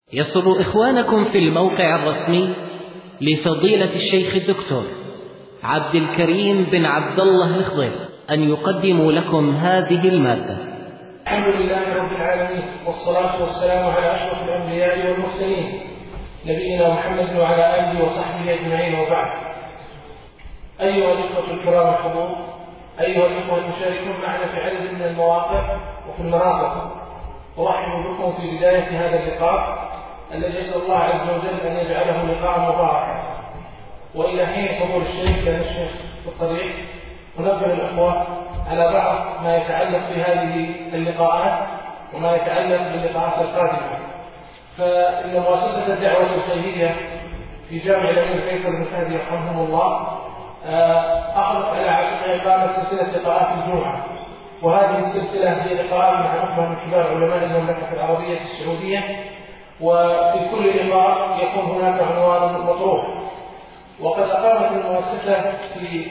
يسر إخوانكم في الموقع الرسمي لفضيلة الشيخ الدكتور عبد الكريم بن عبد الله الخضير أن يقدموا لكم هذه المادة. الحمد لله رب العالمين، والصلاة والسلام على أشرف الأنبياء والمرسلين نبينا محمد وعلى آله وصحبه أجمعين، وبعد. أيها الإخوة الكرام الحضور، أيها الإخوة المشاركون معنا في عدد من المواقع وفي المناطق، أرحب بكم في بداية هذا اللقاء الذي أسأل الله عز وجل أن يجعله لقاء مباركا. وإلى حين حضور الشيخ كان الشيخ في الطريق، ونبه الأخوة على بعض ما يتعلق بهذه اللقاءات وما يتعلق باللقاءات القادمة. فإن مؤسسة الدعوة الخيرية في جامع الأمير فيصل بن فهد رحمه الله أخذت على عاتقها إقامة سلسلة لقاءات الجمعة، وهذه السلسلة هي لقاءات مع نخبة من كبار علماء المملكة العربية السعودية، وفي كل لقاء يكون هناك عنوان مطروح. وقد أقامت المؤسسة في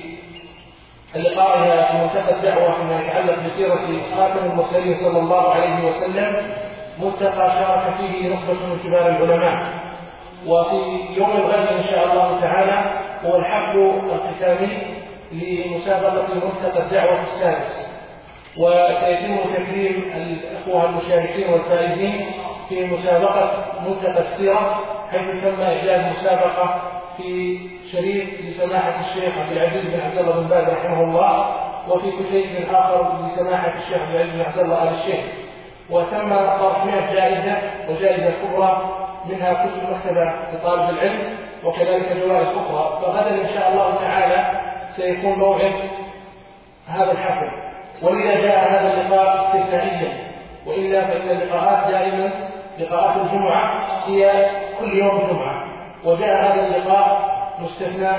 لقائها في منتدى الدعوة فيما يتعلق بسيرة خاتم المرسلين صلى الله عليه وسلم ملتقى شارك فيه نخبة من كبار العلماء. وفي يوم الغد إن شاء الله تعالى هو الحفل الختامي لمسابقة ملتقى الدعوة السادس، وسيتم تكريم الأخوة المشاركين والفائزين في مسابقة ملتقى السيرة، حيث تم إعداد مسابقة في شريك لسماحة الشيخ عبد العزيز بن عبد الله بن باز رحمه الله، وفي كتيب آخر لسماحة الشيخ عبد العزيز بن عبد الله آل الشيخ. وتم طرح 100 جائزة وجائزة كبرى، منها كتب مكتبة لطالب العلم وكذلك جوائز أخرى. فغدا إن شاء الله تعالى سيكون موعد هذا الحفل، ولذا جاء هذا اللقاء استثنائيا، وإلا فإن اللقاءات دائما لقاءات الجمعة هي كل يوم جمعة، وجاء هذا اللقاء مستثنى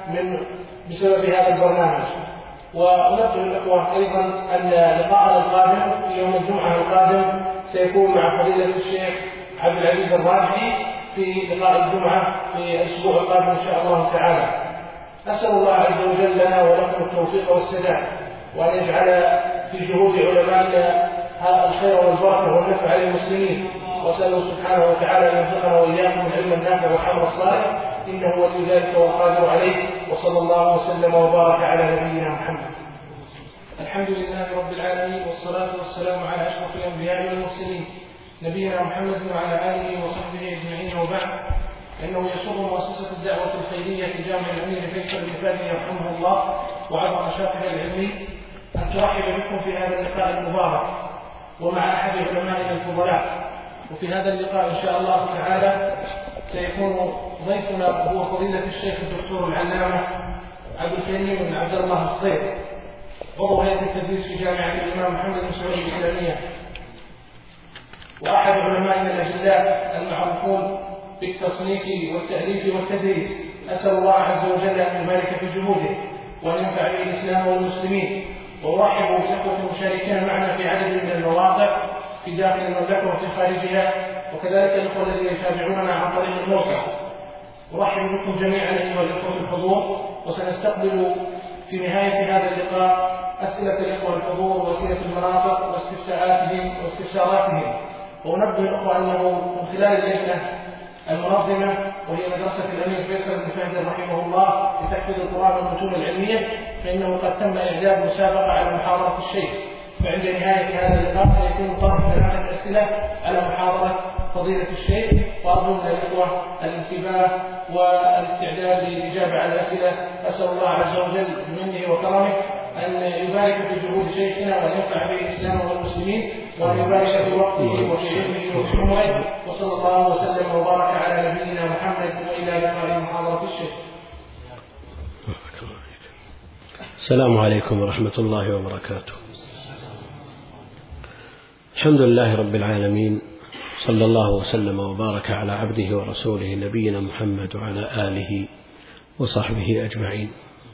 بسبب هذا البرنامج. ونذكر الأخوة أيضا أن لقاءنا القادم في يوم الجمعة القادم سيكون مع فضيلة الشيخ عبد العزيز الراجحي في لقاء الجمعة في الأسبوع القادم إن شاء الله تعالى. أسأل الله عز وجل لنا ولكم التوفيق والسداد، وأن يجعل في جهود علمائنا هذا الخير والبركة والنفع للمسلمين، وأسأله سبحانه وتعالى أن يرزقنا وإياكم العلم النافع والعمل الصالح، إنه ولي ذلك والقادر عليه. وصلى الله وسلم وبارك على نبينا محمد. الحمد لله رب العالمين، والصلاة والسلام على أشرف الأنبياء والمرسلين نبينا محمد وعلى آله وصحبه أجمعين، وبعد. إنه يسر مؤسسة الدعوة الخيرية في جامع الأمير فيصل بن فهد رحمه الله وعبر نشاطها العلمي أن ترحب بكم في هذا اللقاء المبارك ومع أحد علمائنا الفضلاء. وفي هذا اللقاء إن شاء الله تعالى سيكون ضيفنا هو فضيلة الشيخ الدكتور العلامة عبد الكريم بن عبد الله الخضير، عضو هيئة التدريس في جامعة الإمام محمد بن سعود الإسلامية، وأحد علمائنا الأجلاء المعروفون بالتصنيف والتأليف والتدريس. أسأل الله عز وجل أن يبارك في جهوده وأن ينفع به الإسلام والمسلمين. وأرحب بالإخوة المشاركين معنا في عدد من المواقع في داخل المملكة وفي خارجها، وكذلك الإخوة الذين يتابعوننا عن طريق الموقع. أرحب بكم جميعا أيها الإخوة الحضور، وسنستقبل في نهاية هذا اللقاء أسئلة الإخوة الحضور وأسئلة المناطق واستفساراتهم. ونبه الأخوة أنه من خلال اللجنة المنظمة وهي مدرسة الأمير فيصل بن فهد رحمه الله لتحفيظ القرآن والمتون العلمية، فإنه قد تم إعداد مسابقة على محاضرة الشيخ، فعند نهاية هذا اللقاء سيكون طرح 3 أسئلة على محاضرة فضيلة الشيخ، وأرجو من الإخوة الانتباه والاستعداد للإجابة على الأسئلة. أسأل الله عز وجل بمنه وكرمه أن يبارك في جهود شيخنا وأن ينفع به الإسلام والمسلمين، وأن يبارك في وقته وفي علمه وفي عمره. وصلى الله وسلم وبارك على نبينا محمد، وإلى لقاء محاضرة الشيخ. السلام عليكم ورحمة الله وبركاته. الحمد لله رب العالمين، صلى الله وسلم وبارك على عبده ورسوله نبينا محمد وعلى آله وصحبه أجمعين.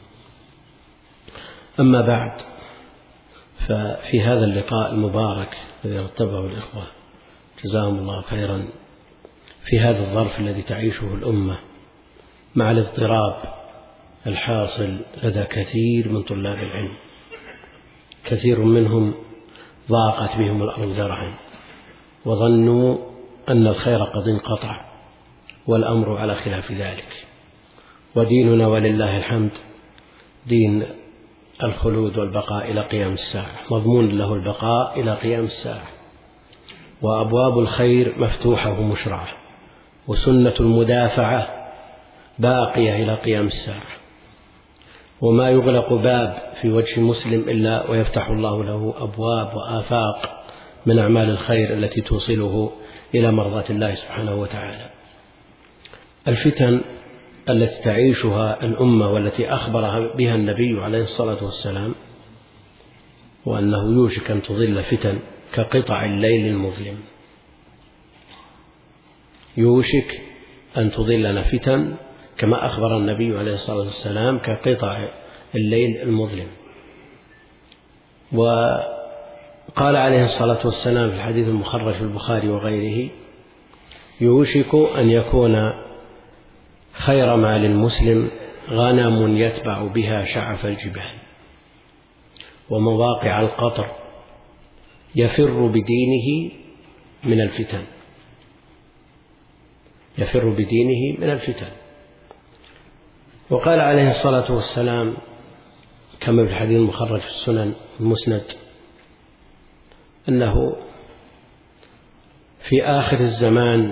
أما بعد، ففي هذا اللقاء المبارك الذي ارتبه الإخوة جزاهم الله خيرا في هذا الظرف الذي تعيشه الأمة مع الاضطراب الحاصل لدى كثير من طلاب العلم، كثير منهم ضاقت بهم الأرض ذرعا وظنوا أن الخير قد انقطع والأمر على خلاف ذلك، وديننا ولله الحمد دين الخلود والبقاء إلى قيام الساعة، مضمون له البقاء إلى قيام الساعة، وأبواب الخير مفتوحة ومشرعة، وسنة المدافعة باقية إلى قيام الساعة، وما يغلق باب في وجه مسلم إلا ويفتح الله له أبواب وآفاق من أعمال الخير التي توصله إلى مرضاة الله سبحانه وتعالى. الفتن التي تعيشها الأمة والتي أخبر بها النبي عليه الصلاة والسلام، وأنه يوشك أن تظل فتن كقطع الليل المظلم، يوشك أن تظلنا فتن كما أخبر النبي عليه الصلاة والسلام كقطع الليل المظلم. وقال عليه الصلاة والسلام في الحديث المخرج في البخاري وغيره: يوشك أن يكون خير مال المسلم غنم يتبع بها شعف الجبال ومواقع القطر يفر بدينه من الفتن، يفر بدينه من الفتن. وقال عليه الصلاة والسلام كما في الحديث المخرج في السنن المسند أنه في آخر الزمان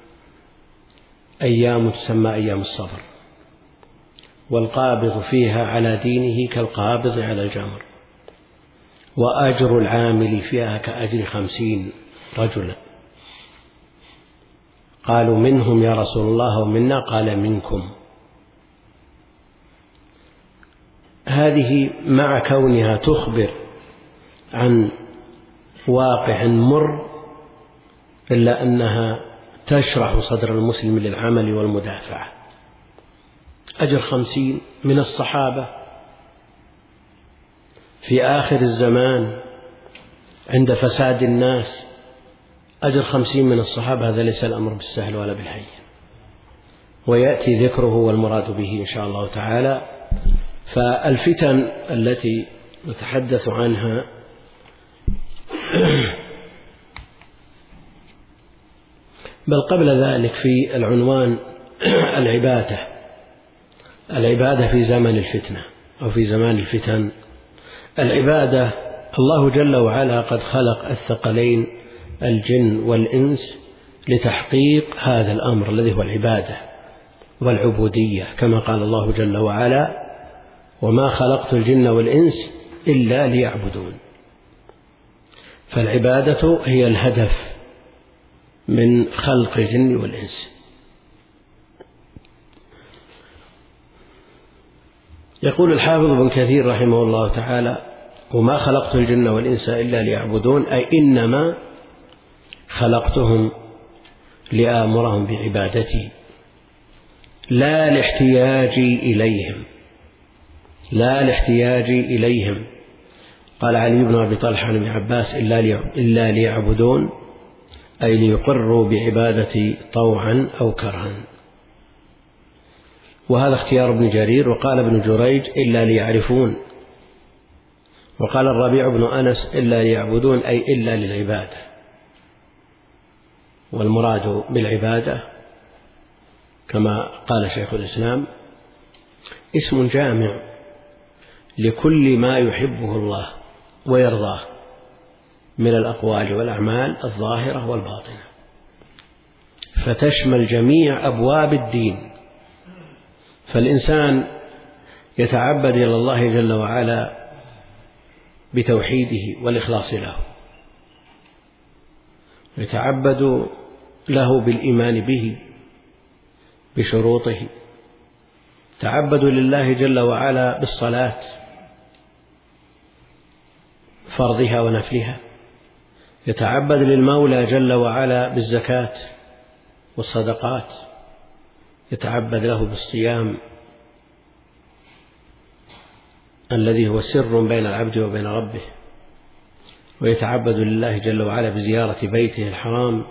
أيام تسمى أيام الصبر، والقابض فيها على دينه كالقابض على الجمر، وأجر العامل فيها كأجر 50 رجلا. قالوا: منهم يا رسول الله ومنا؟ قال: منكم. هذه مع كونها تخبر عن واقع مر إلا أنها تشرح صدر المسلم للعمل والمدافعة. أجر 50 من الصحابة في آخر الزمان عند فساد الناس، أجر 50 من الصحابة، هذا ليس الأمر بالسهل ولا بالهين، ويأتي ذكره والمراد به إن شاء الله تعالى. فالفتن التي نتحدث عنها بل قبل ذلك في العنوان العبادة في زمن الفتنة أو في زمان الفتن. العبادة، الله جل وعلا قد خلق الثقلين الجن والإنس لتحقيق هذا الأمر الذي هو العبادة والعبودية، كما قال الله جل وعلا: وما خلقت الجن والإنس إلا ليعبدون. فالعبادة هي الهدف من خلق الجن والإنس. يقول الحافظ ابن كثير رحمه الله تعالى: وما خلقت الجن والإنس إلا ليعبدون، أي إنما خلقتهم لآمرهم بعبادتي لا لاحتياجي إليهم، لا لاحتياجي إليهم. قال علي بن أبي طلحة عن ابن عباس: إلا ليعبدون، أي ليقروا بعبادتي طوعا أو كرها. وهذا اختيار ابن جرير. وقال ابن جريج: إلا ليعرفون. وقال الربيع بن أنس: إلا ليعبدون، أي إلا للعبادة. والمراد بالعبادة كما قال شيخ الإسلام اسم جامع لكل ما يحبه الله ويرضاه من الأقوال والأعمال الظاهرة والباطنة، فتشمل جميع أبواب الدين. فالإنسان يتعبد إلى الله جل وعلا بتوحيده والإخلاص له، يتعبد له بالإيمان به بشروطه، تعبد لله جل وعلا بالصلاة فرضها ونفلها، يتعبد للمولى جل وعلا بالزكاة والصدقات، يتعبد له بالصيام الذي هو سر بين العبد وبين ربه، ويتعبد لله جل وعلا بزيارة بيته الحرام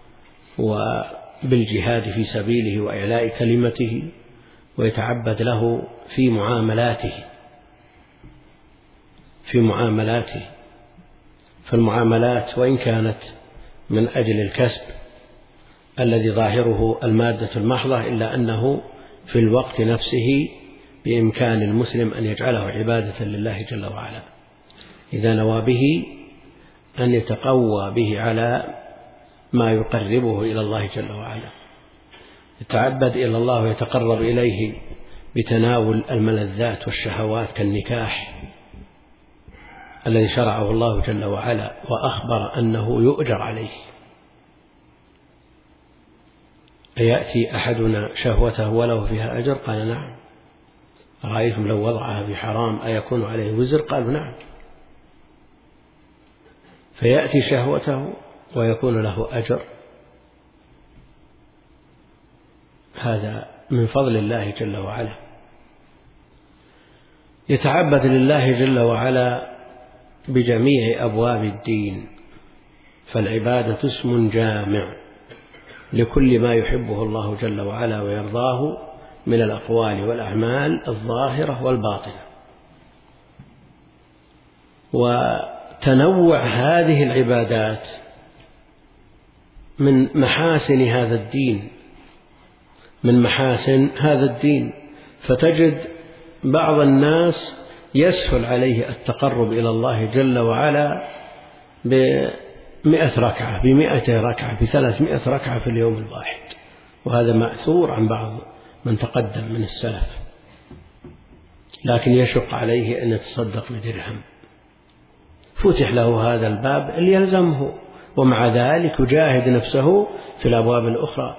وبالجهاد في سبيله وإعلاء كلمته، ويتعبد له في معاملاته. فالمعاملات وإن كانت من أجل الكسب الذي ظاهره المادة المحضة، إلا أنه في الوقت نفسه بإمكان المسلم أن يجعله عبادة لله جل وعلا إذا نوى به أن يتقوى به على ما يقربه إلى الله جل وعلا، يتعبد إلى الله ويتقرب إليه بتناول الملذات والشهوات كالنكاح الذي شرعه الله جل وعلا وأخبر أنه يؤجر عليه. أيأتي أحدنا شهوته وله فيها أجر؟ قال نعم. رأيتم لو وضعها في حرام أيكون عليه وزر؟ قالوا نعم. فيأتي شهوته ويكون له أجر، هذا من فضل الله جل وعلا. يتعبد لله جل وعلا بجميع أبواب الدين، فالعبادة اسم جامع لكل ما يحبه الله جل وعلا ويرضاه من الأقوال والأعمال الظاهرة والباطنة. وتنوع هذه العبادات من محاسن هذا الدين، من محاسن هذا الدين، فتجد بعض الناس يسهل عليه التقرب إلى الله جل وعلا ب100 ركعة، ب200 ركعة، ب300 ركعة في اليوم الواحد، وهذا مأثور عن بعض من تقدم من السلف، لكن يشق عليه أن يتصدق بدرهم، فتح له هذا الباب ليلزمه، ومع ذلك يجاهد نفسه في الأبواب الأخرى.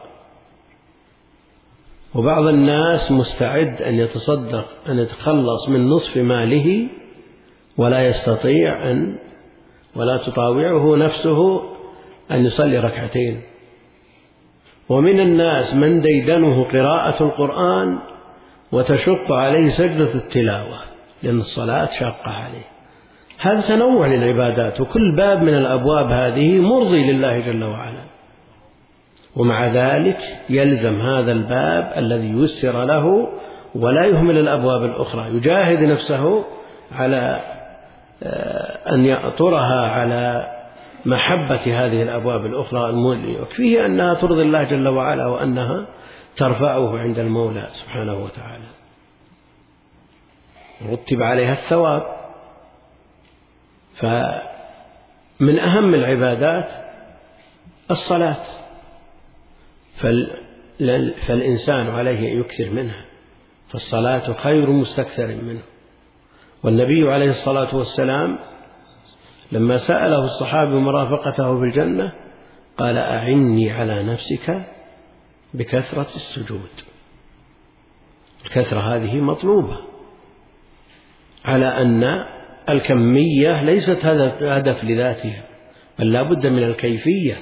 وبعض الناس مستعد أن يتصدق أن يتخلص من نصف ماله ولا يستطيع ولا تطاوعه نفسه أن يصلي ركعتين. ومن الناس من ديدنه قراءة القرآن وتشق عليه سجدة التلاوة لأن الصلاة شاقة عليه. هذا تنوع للعبادات، وكل باب من الأبواب هذه مرضي لله جل وعلا، ومع ذلك يلزم هذا الباب الذي يسر له ولا يهمل الأبواب الأخرى، يجاهد نفسه على أن يأطرها على محبة هذه الأبواب الأخرى المولية، وكفيه أنها ترضي الله جل وعلا وأنها ترفعه عند المولى سبحانه وتعالى، رتب عليها الثواب. فمن أهم العبادات الصلاة، فالإنسان عليه أن يكثر منها، فالصلاة خير مستكثر منه. والنبي عليه الصلاة والسلام لما سأله الصحابي مرافقته في الجنة قال أعني على نفسك بكثرة السجود. الكثرة هذه مطلوبة، على أن الكمية ليست هدف لذاتها، بل لا بد من الكيفية.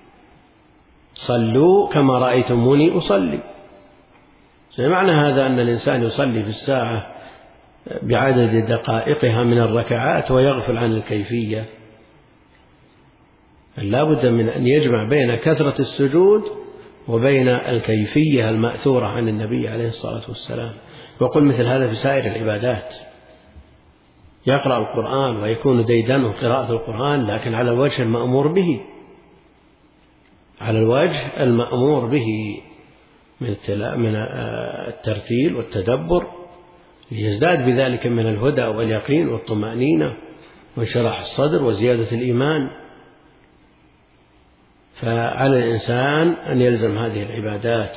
صلوا كما رأيتموني أصلي، معنى هذا أن الإنسان يصلي في الساعة بعدد دقائقها من الركعات ويغفل عن الكيفية. لا بد من أن يجمع بين كثرة السجود وبين الكيفية المأثورة عن النبي عليه الصلاة والسلام. وقل مثل هذا في سائر العبادات، يقرأ القرآن ويكون ديدنه قراءة القرآن لكن على الوجه المأمور به، على الوجه المأمور به من الترتيل والتدبر، ليزداد بذلك من الهدى واليقين والطمأنينة وانشراح الصدر وزيادة الإيمان. فعلى الإنسان أن يلزم هذه العبادات.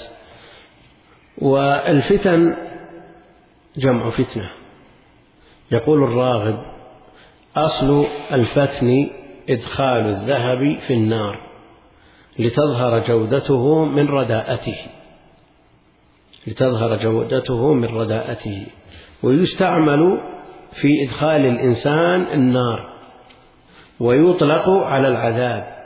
والفتن جمع فتنة. يقول الراغب: أصل الفتن إدخال الذهب في النار لتظهر جودته من رداءته، ويستعمل في إدخال الإنسان النار، ويطلق على العذاب.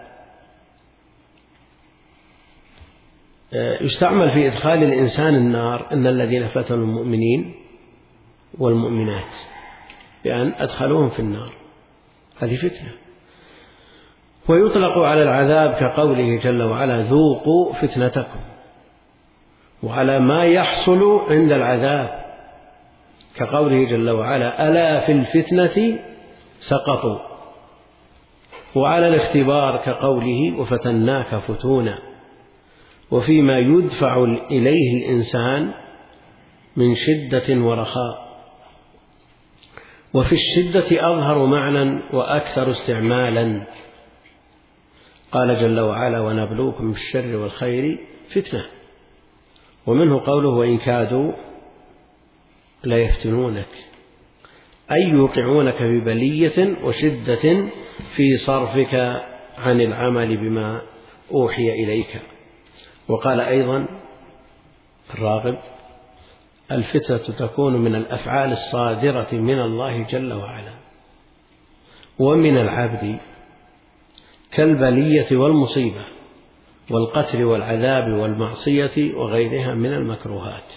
يستعمل في إدخال الإنسان النار أن الذين فتنوا المؤمنين والمؤمنات بأن أدخلوهم في النار، هذه فتنة. ويطلق على العذاب كقوله جل وعلا: ذوقوا فتنتكم، وعلى ما يحصل عند العذاب كقوله جل وعلا: ألا في الفتنة سقطوا. وعلى الاختبار كقوله: وفتناك فتونا. وفيما يدفع إليه الإنسان من شدة ورخاء. وفي الشدة أظهر معنى وأكثر استعمالا. قال جل وعلا: ونبلوكم بالشر والخير فتنة. ومنه قوله: وإن كادوا ليفتنونك، أي يوقعونك في بلية وشدة في صرفك عن العمل بما أوحي إليك. وقال أيضا الراغب: الفتنة تكون من الأفعال الصادرة من الله جل وعلا ومن العبد، كالبلية والمصيبة والقتل والعذاب والمعصية وغيرها من المكروهات.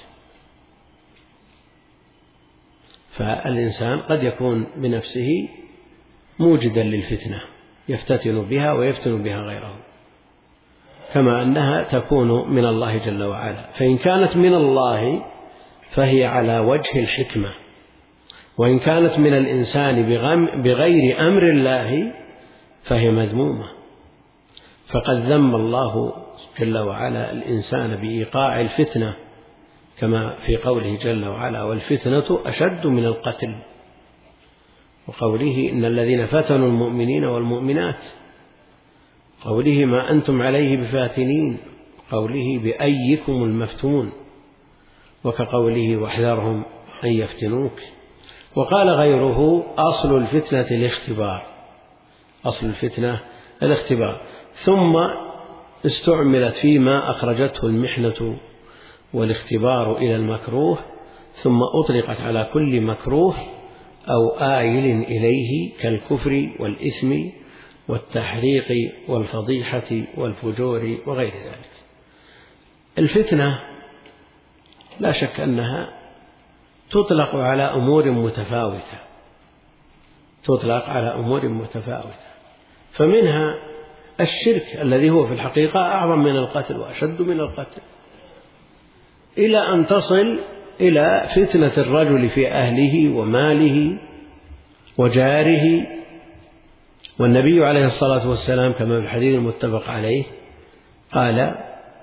فالإنسان قد يكون بنفسه موجدا للفتنة يفتتن بها ويفتن بها غيره، كما أنها تكون من الله جل وعلا. فإن كانت من الله فهي على وجه الحكمة، وإن كانت من الإنسان بغير أمر الله فهي مذمومة. فقد ذم الله جل وعلا الإنسان بإيقاع الفتنة، كما في قوله جل وعلا: والفتنة أشد من القتل. وقوله: إن الذين فتنوا المؤمنين والمؤمنات. قوله: ما أنتم عليه بفاتنين. قوله: بأيكم المفتون. وكقوله: واحذرهم أن يفتنوك. وقال غيره: أصل الفتنة الاختبار. أصل الفتنة الاختبار. ثم استعملت فيما أخرجته المحنة والاختبار إلى المكروه، ثم أطلقت على كل مكروه أو آيل إليه كالكفر والإثم والتحريق والفضيحة والفجور وغير ذلك. الفتنة لا شك أنها تطلق على أمور متفاوتة، تطلق على أمور متفاوتة. فمنها الشرك الذي هو في الحقيقة أعظم من القتل وأشد من القتل، إلى أن تصل إلى فتنة الرجل في أهله وماله وجاره. والنبي عليه الصلاة والسلام كما في الحديث المتفق عليه قال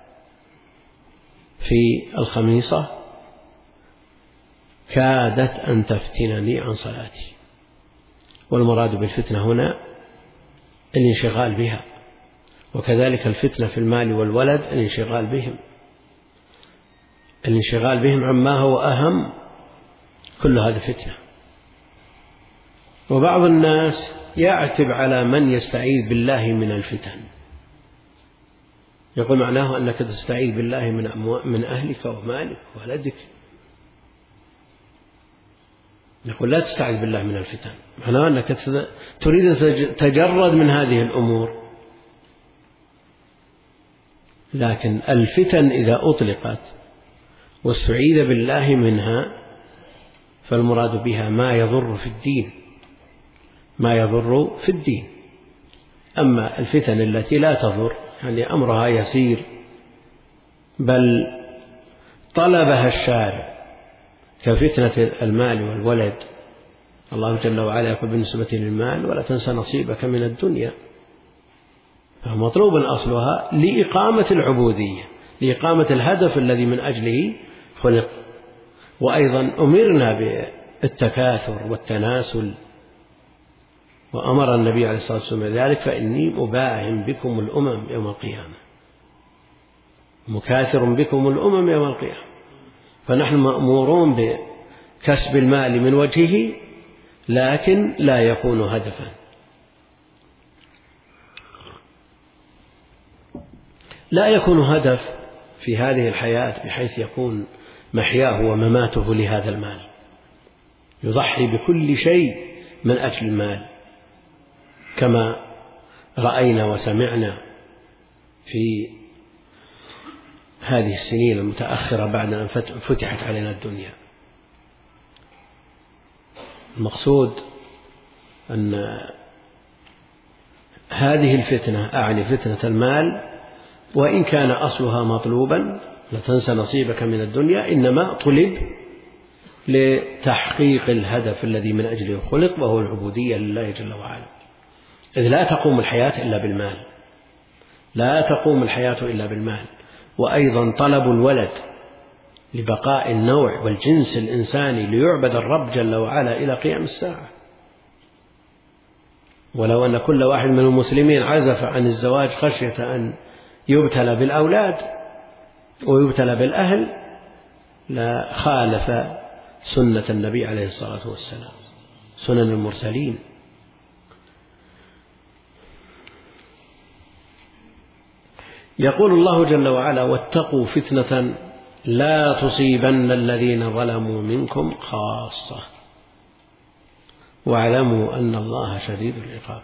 في الخميصة: كادت أن تفتنني عن صلاتي. والمراد بالفتنة هنا الانشغال بها، وكذلك الفتنة في المال والولد الانشغال بهم عما هو أهم، كل هذا فتنة. وبعض الناس يعتب على من يستعيذ بالله من الفتن، يقول معناه أنك تستعيذ بالله من أهلك ومالك وولدك. يقول لا تستعيذ بالله من الفتن، معناه أنك تريد أن تتجرد من هذه الأمور. لكن الفتن إذا أطلقت واستعيذ بالله منها فالمراد بها ما يضر في الدين، أما الفتن التي لا تضر يعني أمرها يسير بل طلبها الشارع كفتنة المال والولد. الله جل وعلا يقول بالنسبة للمال: ولا تنسى نصيبك من الدنيا. فمطلوب أصلها لإقامة العبودية، لإقامة الهدف الذي من أجله خلق. وأيضا أمرنا بالتكاثر والتناسل، وأمر النبي عليه الصلاة والسلام ذلك: فإني مباهم بكم الأمم يوم القيامة، مكاثر بكم الأمم يوم القيامة. فنحن مأمورون بكسب المال من وجهه، لكن لا يكون هدفا. لا يكون هدف في هذه الحياة بحيث يكون محياه ومماته لهذا المال، يضحي بكل شيء من أجل المال، كما رأينا وسمعنا في هذه السنين المتأخرة بعد أن فتحت علينا الدنيا. المقصود أن هذه الفتنة، أعني فتنة المال، وإن كان أصلها مطلوبا لا تنسى نصيبك من الدنيا، إنما طلب لتحقيق الهدف الذي من أجله خلق، وهو العبودية لله جل وعلا. إذ لا تقوم الحياة إلا بالمال، لا تقوم الحياة إلا بالمال. وأيضا طلب الولد لبقاء النوع والجنس الإنساني ليعبد الرب جل وعلا إلى قيام الساعة. ولو أن كل واحد من المسلمين عزف عن الزواج خشية أن يبتلى بالأولاد ويبتلى بالأهل لا خالف سنة النبي عليه الصلاة والسلام، سنن المرسلين. يقول الله جل وعلا: واتقوا فتنة لا تصيبن الذين ظلموا منكم خاصة واعلموا أن الله شديد العقاب.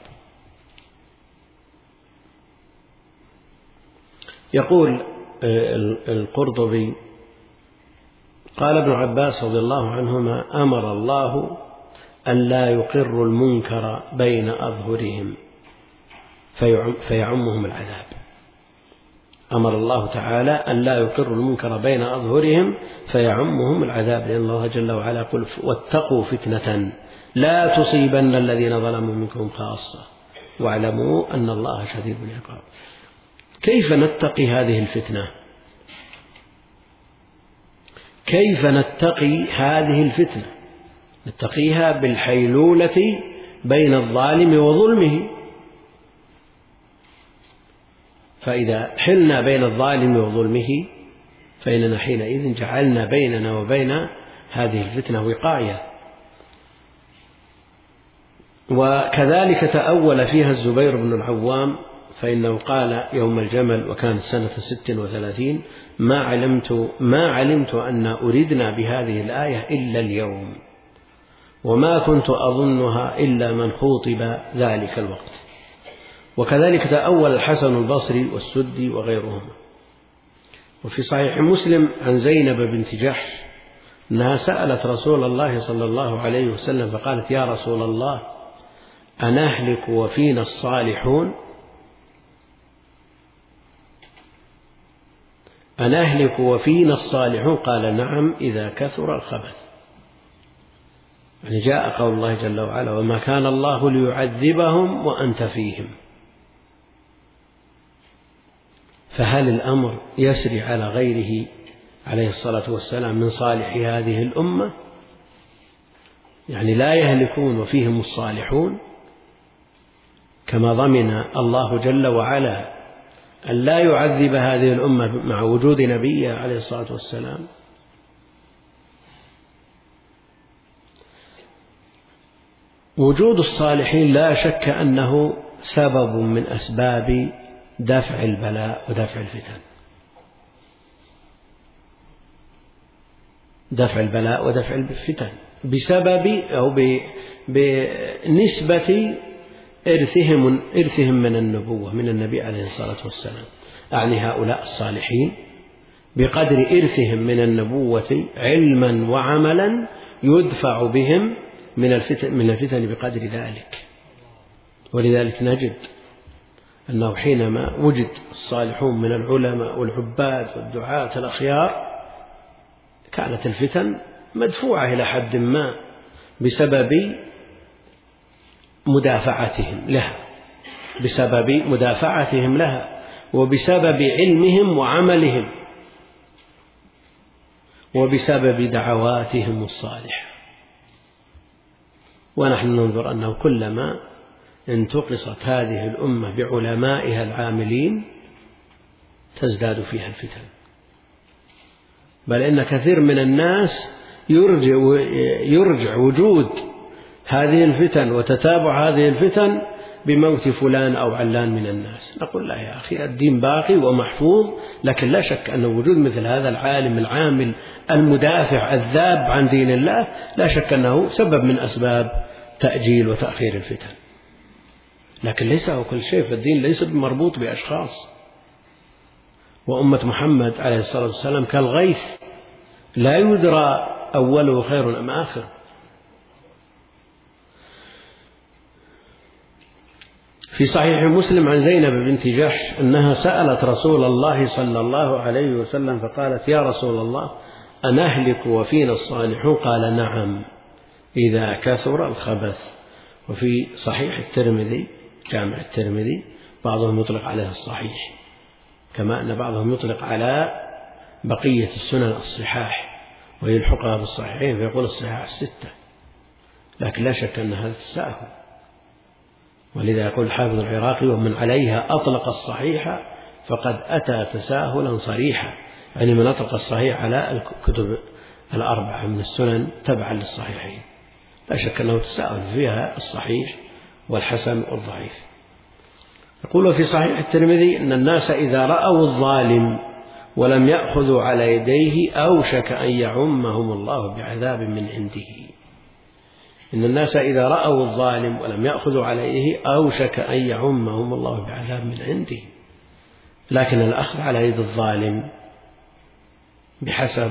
يقول القرطبي: قال ابن عباس رضي الله عنهما: أمر الله أن لا يقر المنكر بين أظهرهم فيعمهم العذاب. أمر الله تعالى أن لا يقر المنكر بين أظهرهم فيعمهم العذاب، لأن الله جل وعلا يقول: واتقوا فتنة لا تصيبن الذين ظلموا منكم خاصة واعلموا أن الله شديد العقاب. كيف نتقي هذه الفتنة؟ كيف نتقي هذه الفتنة؟ نتقيها بالحيلولة بين الظالم وظلمه. فإذا حلنا بين الظالم وظلمه فإننا حينئذ جعلنا بيننا وبين هذه الفتنة وقاية. وكذلك تأول فيها الزبير بن العوام، فإنه قال يوم الجمل وكانت سنة 36: ما علمت أن أردنا بهذه الآية إلا اليوم، وما كنت أظنها إلا من خوطب ذلك الوقت. وكذلك تأول الحسن البصري والسدي وغيرهما. وفي صحيح مسلم عن زينب بنت جحش أنها سألت رسول الله صلى الله عليه وسلم فقالت: يا رسول الله، أنهلك وفينا الصالحون؟ أنهلك وفينا الصالحون؟ قال: نعم، إذا كثر الخبث. يعني جاء قول الله جل وعلا: وما كان الله ليعذبهم وأنت فيهم. فهل الأمر يسري على غيره عليه الصلاة والسلام من صالح هذه الأمة؟ يعني لا يهلكون وفيهم الصالحون، كما ضمن الله جل وعلا أن لا يعذب هذه الأمة مع وجود نبيه عليه الصلاة والسلام. وجود الصالحين لا شك أنه سبب من أسباب دفع البلاء ودفع الفتن. دفع البلاء ودفع الفتن بسبب أو بنسبة إرثهم من النبوة من النبي عليه الصلاة والسلام. أعني هؤلاء الصالحين بقدر إرثهم من النبوة علما وعملا يدفع بهم من الفتن بقدر ذلك. ولذلك نجد أنه حينما وجد الصالحون من العلماء والعباد والدعاة الأخيار كانت الفتن مدفوعة إلى حد ما بسبب مدافعتهم لها وبسبب علمهم وعملهم وبسبب دعواتهم الصالحة. ونحن ننظر أنه كلما انتقصت هذه الأمة بعلمائها العاملين تزداد فيها الفتن، بل إن كثير من الناس يرجع وجود هذه الفتن وتتابع هذه الفتن بموت فلان أو علان من الناس. نقول: لا يا أخي، الدين باقي ومحفوظ، لكن لا شك أن وجود مثل هذا العالم العامل المدافع الذاب عن دين الله لا شك أنه سبب من أسباب تأجيل وتأخير الفتن. لكن ليس هو كل شيء، فالدين ليس مربوط بأشخاص. وأمة محمد عليه الصلاة والسلام كالغيث لا يدرى أوله خير أم آخر. في صحيح مسلم عن زينب بنت جحش أنها سألت رسول الله صلى الله عليه وسلم فقالت: يا رسول الله، أنهلك وفينا الصالحون؟ قال: نعم، إذا كثر الخبث. وفي صحيح الترمذي، جامع الترمذي، بعضهم يطلق عليه الصحيح، كما أن بعضهم يطلق على بقية السنن الصحاح ويلحقها بالصحيحين فيقول الصحاح 6، لكن لا شك أن هذا تساهل، ولذا يقول الحافظ العراقي: ومن عليها أطلق الصحيح فقد أتى تساهلا صريحا، يعني من أطلق الصحيح على الكتب الأربعة من السنن تبعا للصحيحين، لا شك أنه تساهل فيها الصحيح والحسن والضعيف. يقول في صحيح الترمذي: إن الناس إذا رأوا الظالم ولم يأخذوا على يديه أوشك أن يعمهم الله بعذاب من عنده. إن الناس إذا رأوا الظالم ولم يأخذوا على يديه أوشك أن يعمهم الله بعذاب من عنده، لكن الأخذ على يد الظالم بحسب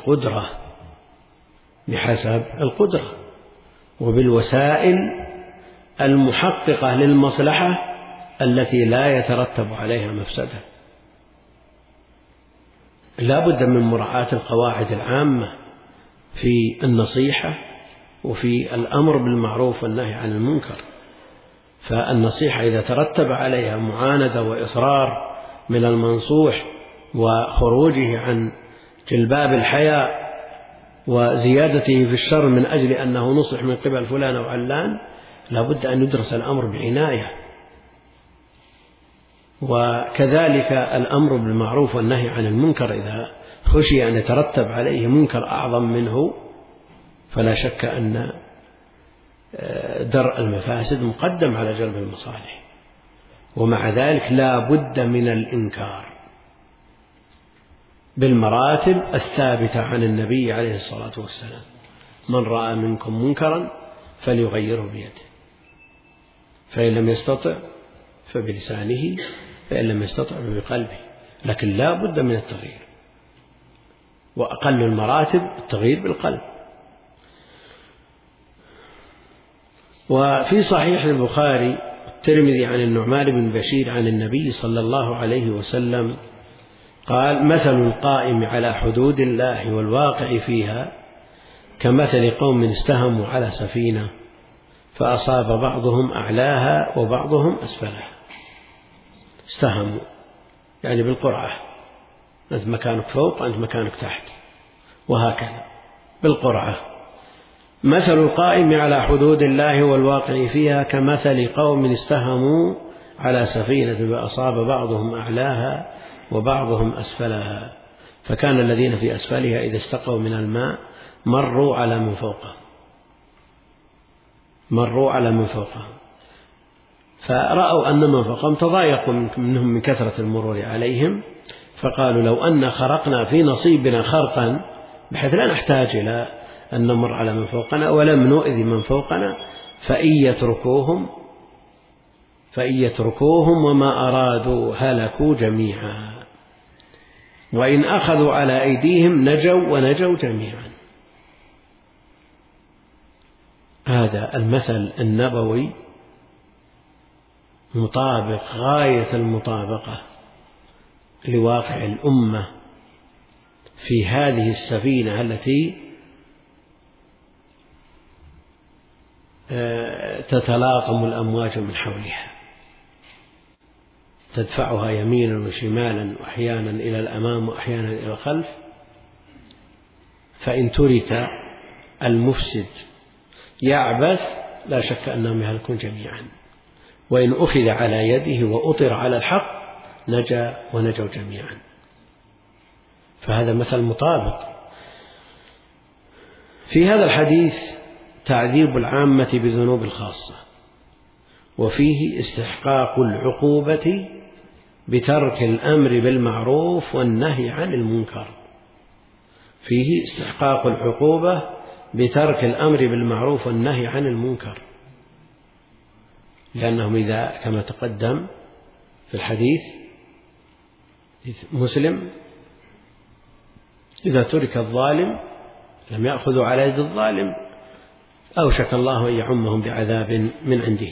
القدرة وبالوسائل المحققة للمصلحة التي لا يترتب عليها مفسدة. لا بد من مراعاة القواعد العامة في النصيحة وفي الأمر بالمعروف والنهي عن المنكر. فالنصيحة إذا ترتب عليها معاندة وإصرار من المنصوح وخروجه عن جلباب الحياء وزيادته في الشر من أجل أنه نصح من قبل فلان أو علان، لا بد أن يدرس الأمر بعناية. وكذلك الأمر بالمعروف والنهي عن المنكر إذا خشي أن يترتب عليه منكر أعظم منه فلا شك أن درء المفاسد مقدم على جلب المصالح، ومع ذلك لا بد من الإنكار بالمراتب الثابتة عن النبي عليه الصلاة والسلام: من رأى منكم منكرا فليغيره بيده، فإن لم يستطع فبلسانه، فإن لم يستطع فبقلبه، لكن لا بد من التغيير، وأقل المراتب التغيير بالقلب. وفي صحيح البخاري الترمذي عن النعمان بن بشير عن النبي صلى الله عليه وسلم قال: مثل القائم على حدود الله والواقع فيها كمثل قوم استهموا على سفينة فأصاب بعضهم أعلاها وبعضهم أسفلها. استهموا يعني بالقرعة، أنت مكانك فوق أنت مكانك تحت، وهكذا بالقرعة. مثل القائم على حدود الله والواقع فيها كمثل قوم استهموا على سفينة فأصاب بعضهم أعلاها وبعضهم أسفلها، فكان الذين في أسفلها إذا استقوا من الماء مروا على من فوقهم فرأوا أن من فوقهم تضايقوا منهم من كثرة المرور عليهم، فقالوا: لو أن خرقنا في نصيبنا خرقا بحيث لا نحتاج إلى أن نمر على من فوقنا ولم نؤذي من فوقنا، فإن يتركوهم وما أرادوا هلكوا جميعا، وإن أخذوا على أيديهم نجوا جميعا. هذا المثل النبوي مطابق غاية المطابقة لواقع الأمة في هذه السفينة التي تتلاطم الأمواج من حولها، تدفعها يمينا وشمالا وأحيانا إلى الأمام وأحيانا إلى الخلف، فإن ترك المفسد يعبث لا شك أنهم يهلكون جميعا، وإن أخذ على يده وأطر على الحق ونجوا جميعا. فهذا مثل مطابق. في هذا الحديث تعذيب العامة بذنوب الخاصة، وفيه استحقاق العقوبة بترك الأمر بالمعروف والنهي عن المنكر. فيه استحقاق العقوبة بترك الأمر بالمعروف والنهي عن المنكر، لأنهم إذا كما تقدم في الحديث مسلم إذا ترك الظالم لم يأخذوا على يد الظالم أوشك الله أن يعمهم بعذاب من عنده.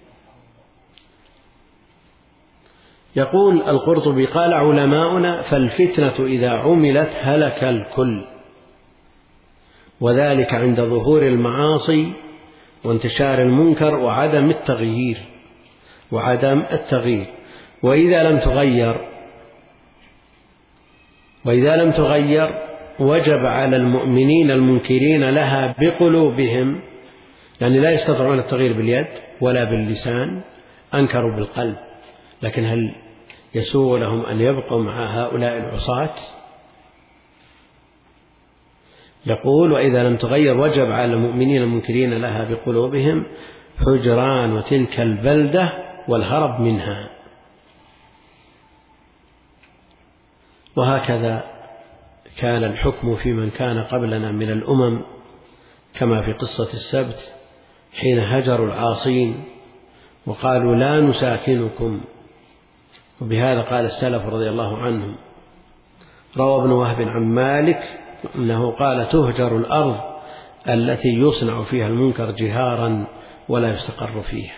يقول القرطبي: قال علماؤنا: فالفتنة إذا عملت هلك الكل، وذلك عند ظهور المعاصي وانتشار المنكر وعدم التغيير، وإذا لم تغير وإذا لم تغير وجب على المؤمنين المنكرين لها بقلوبهم، يعني لا يستطيعون التغيير باليد ولا باللسان، أنكروا بالقلب، لكن هل يسوغ لهم أن يبقوا مع هؤلاء العصاة؟ يقول: وإذا لم تغير وجب على المؤمنين المنكرين لها بقلوبهم هجران تلك البلدة والهرب منها. وهكذا كان الحكم في من كان قبلنا من الأمم، كما في قصة السبت حين هجروا العاصين وقالوا لا نساكنكم، وبهذا قال السلف رضي الله عنهم. روى ابن وهب عن مالك أنه قال: تهجر الأرض التي يصنع فيها المنكر جهارا ولا يستقر فيها.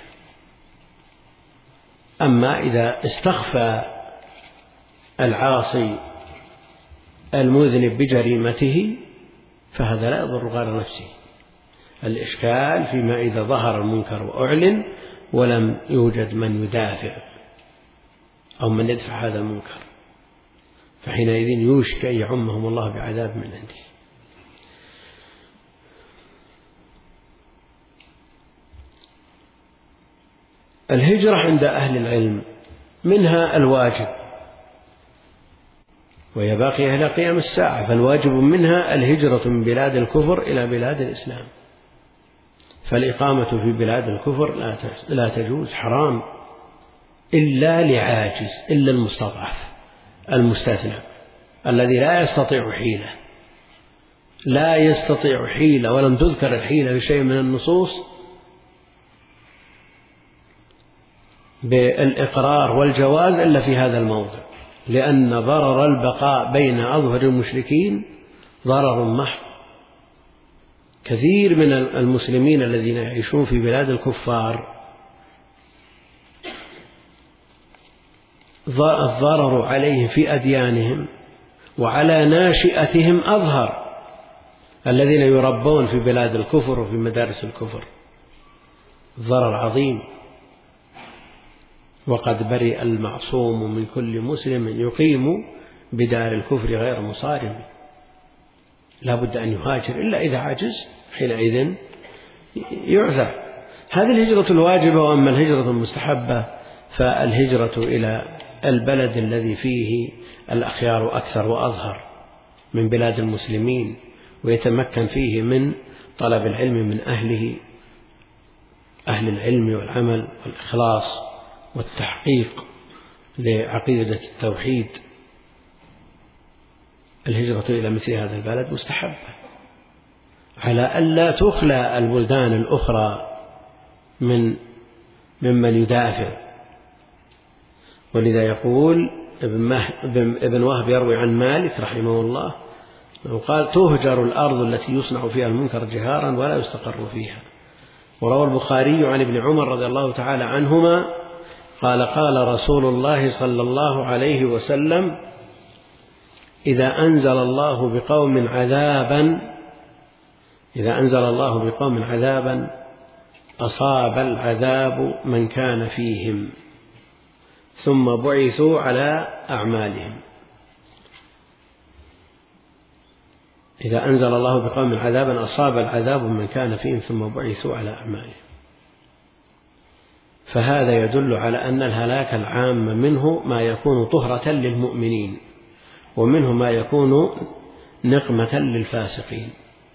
أما إذا استخفى العاصي المذنب بجريمته فهذا لا يضر غير نفسه. الإشكال فيما إذا ظهر المنكر وأعلن ولم يوجد من يدافع أو من يدفع هذا المنكر، فحينئذ يوشك أن يعمهم الله بعذاب من عنده. الهجرة عند أهل العلم منها الواجب، وهي باقية إلى قيام الساعة، فالواجب منها الهجرة من بلاد الكفر إلى بلاد الإسلام، فالإقامة في بلاد الكفر لا تجوز، حرام، إلا لعاجز، إلا المستضعف المستثنى الذي لا يستطيع حيلة، لا يستطيع حيلة، ولم تذكر الحيلة في شيء من النصوص بالإقرار والجواز إلا في هذا الموضع، لأن ضرر البقاء بين أظهر المشركين ضرر محض. كثير من المسلمين الذين يعيشون في بلاد الكفار الضرر عليهم في أديانهم وعلى ناشئتهم أظهر، الذين يربون في بلاد الكفر وفي مدارس الكفر، ضرر عظيم. وقد برئ المعصوم من كل مسلم يقيم بدار الكفر غير مصارم، لا بد أن يهاجر إلا إذا عجز، حينئذ يعذر. هذه الهجرة الواجبة. وأما الهجرة المستحبة فالهجرة إلى البلد الذي فيه الأخيار أكثر وأظهر من بلاد المسلمين، ويتمكن فيه من طلب العلم من أهل العلم والعمل والإخلاص والتحقيق لعقيدة التوحيد. الهجرة إلى مثل هذا البلد مستحبة، على ألا تخلى البلدان الأخرى ممن يدافع. ولذا يقول ابن وهب يروي عن مالك رحمه الله قال: تهجر الأرض التي يصنع فيها المنكر جهارا ولا يستقر فيها. وروى البخاري عن ابن عمر رضي الله تعالى عنهما قال: قال رسول الله صلى الله عليه وسلم: إذا أنزل الله بقوم عذابا أصاب العذاب من كان فيهم ثم بعثوا على أعمالهم. إذا أنزل الله بقوم عذابا أصاب العذاب من كان فيهم ثم بعثوا على أعمالهم. فهذا يدل على أن الهلاك العام منه ما يكون طهرة للمؤمنين، ومنه ما يكون نقمة للفاسقين.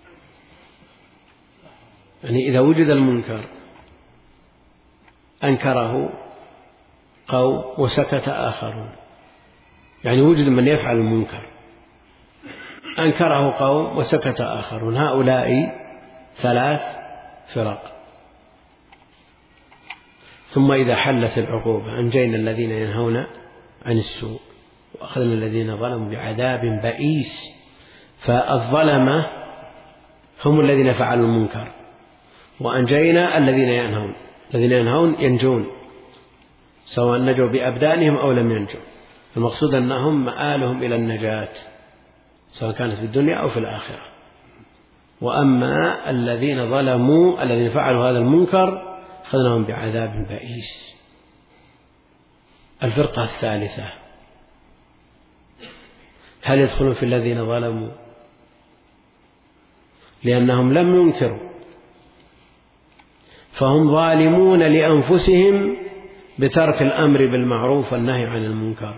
يعني إذا وجد المنكر أنكره قوم وسكت آخرون، يعني وجد من يفعل المنكر أنكره قوم وسكت آخرون، هؤلاء 3 فرق. ثم إذا حلت العقوبة أنجينا الذين ينهون عن السوء وأخذنا الذين ظلموا بعذاب بئيس. فالظلمة هم الذين فعلوا المنكر، وأنجينا الذين ينهون. الذين ينهون ينجون سواء نجوا بأبدانهم أو لم ينجوا، المقصود أنهم مآلهم إلى النجاة سواء كانت في الدنيا أو في الآخرة. وأما الذين ظلموا الذين فعلوا هذا المنكر أخذناهم بعذاب بئيس. الفرقة الثالثة هل يدخلون في الذين ظلموا؟ لأنهم لم ينكروا، فهم ظالمون لأنفسهم بترك الأمر بالمعروف والنهي عن المنكر.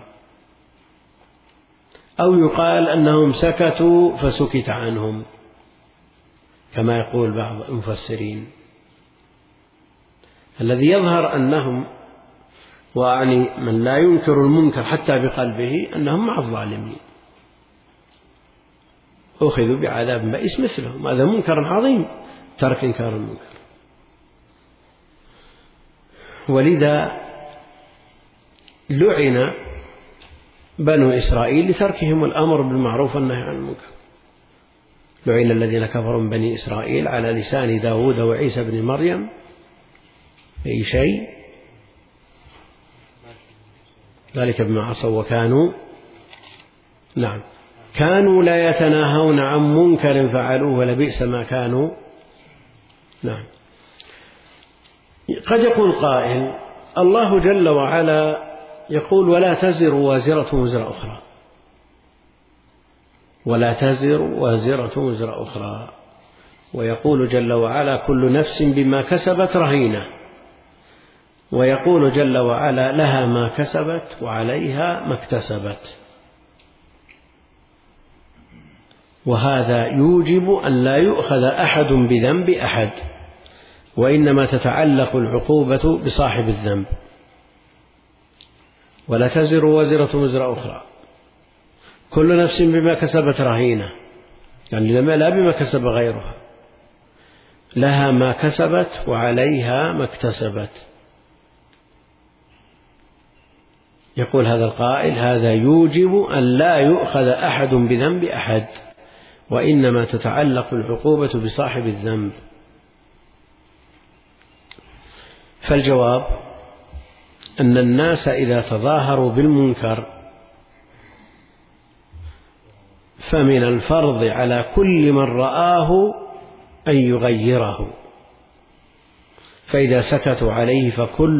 أو يقال أنهم سكتوا فسكت عنهم كما يقول بعض المفسرين. الذي يظهر أنهم، وأعني من لا ينكر المنكر حتى بقلبه، أنهم مع الظالمين أخذوا بعذاب بئيس مثلهم. هذا منكر عظيم ترك إنكار المنكر. ولذا لعن بنو إسرائيل لتركهم الأمر بالمعروف والنهي عن المنكر. لعن الذين كفروا من بني إسرائيل على لسان داود وعيسى بن مريم أي شيء، ذلك بما عصوا وكانوا كانوا لا يتناهون عن منكر فعلوه ولبئس ما كانوا. قد يقول قائل: الله جل وعلا يقول: ولا تزر وازرة وزر أخرى، ولا تزر وازرة وزر أخرى، ويقول جل وعلا: كل نفس بما كسبت رهينة، ويقول جل وعلا: لها ما كسبت وعليها ما اكتسبت. وهذا يوجب أن لا يؤخذ أحد بذنب أحد، وإنما تتعلق العقوبة بصاحب الذنب. ولا تزر وازرة وزر أخرى، كل نفس بما كسبت رهينة، يعني لا بما كسب غيرها، لها ما كسبت وعليها ما اكتسبت. يقول هذا القائل: هذا يوجب أن لا يؤخذ أحد بذنب أحد، وإنما تتعلق العقوبة بصاحب الذنب. فالجواب أن الناس إذا تظاهروا بالمنكر فمن الفرض على كل من رآه أن يغيره، فإذا سكتوا عليه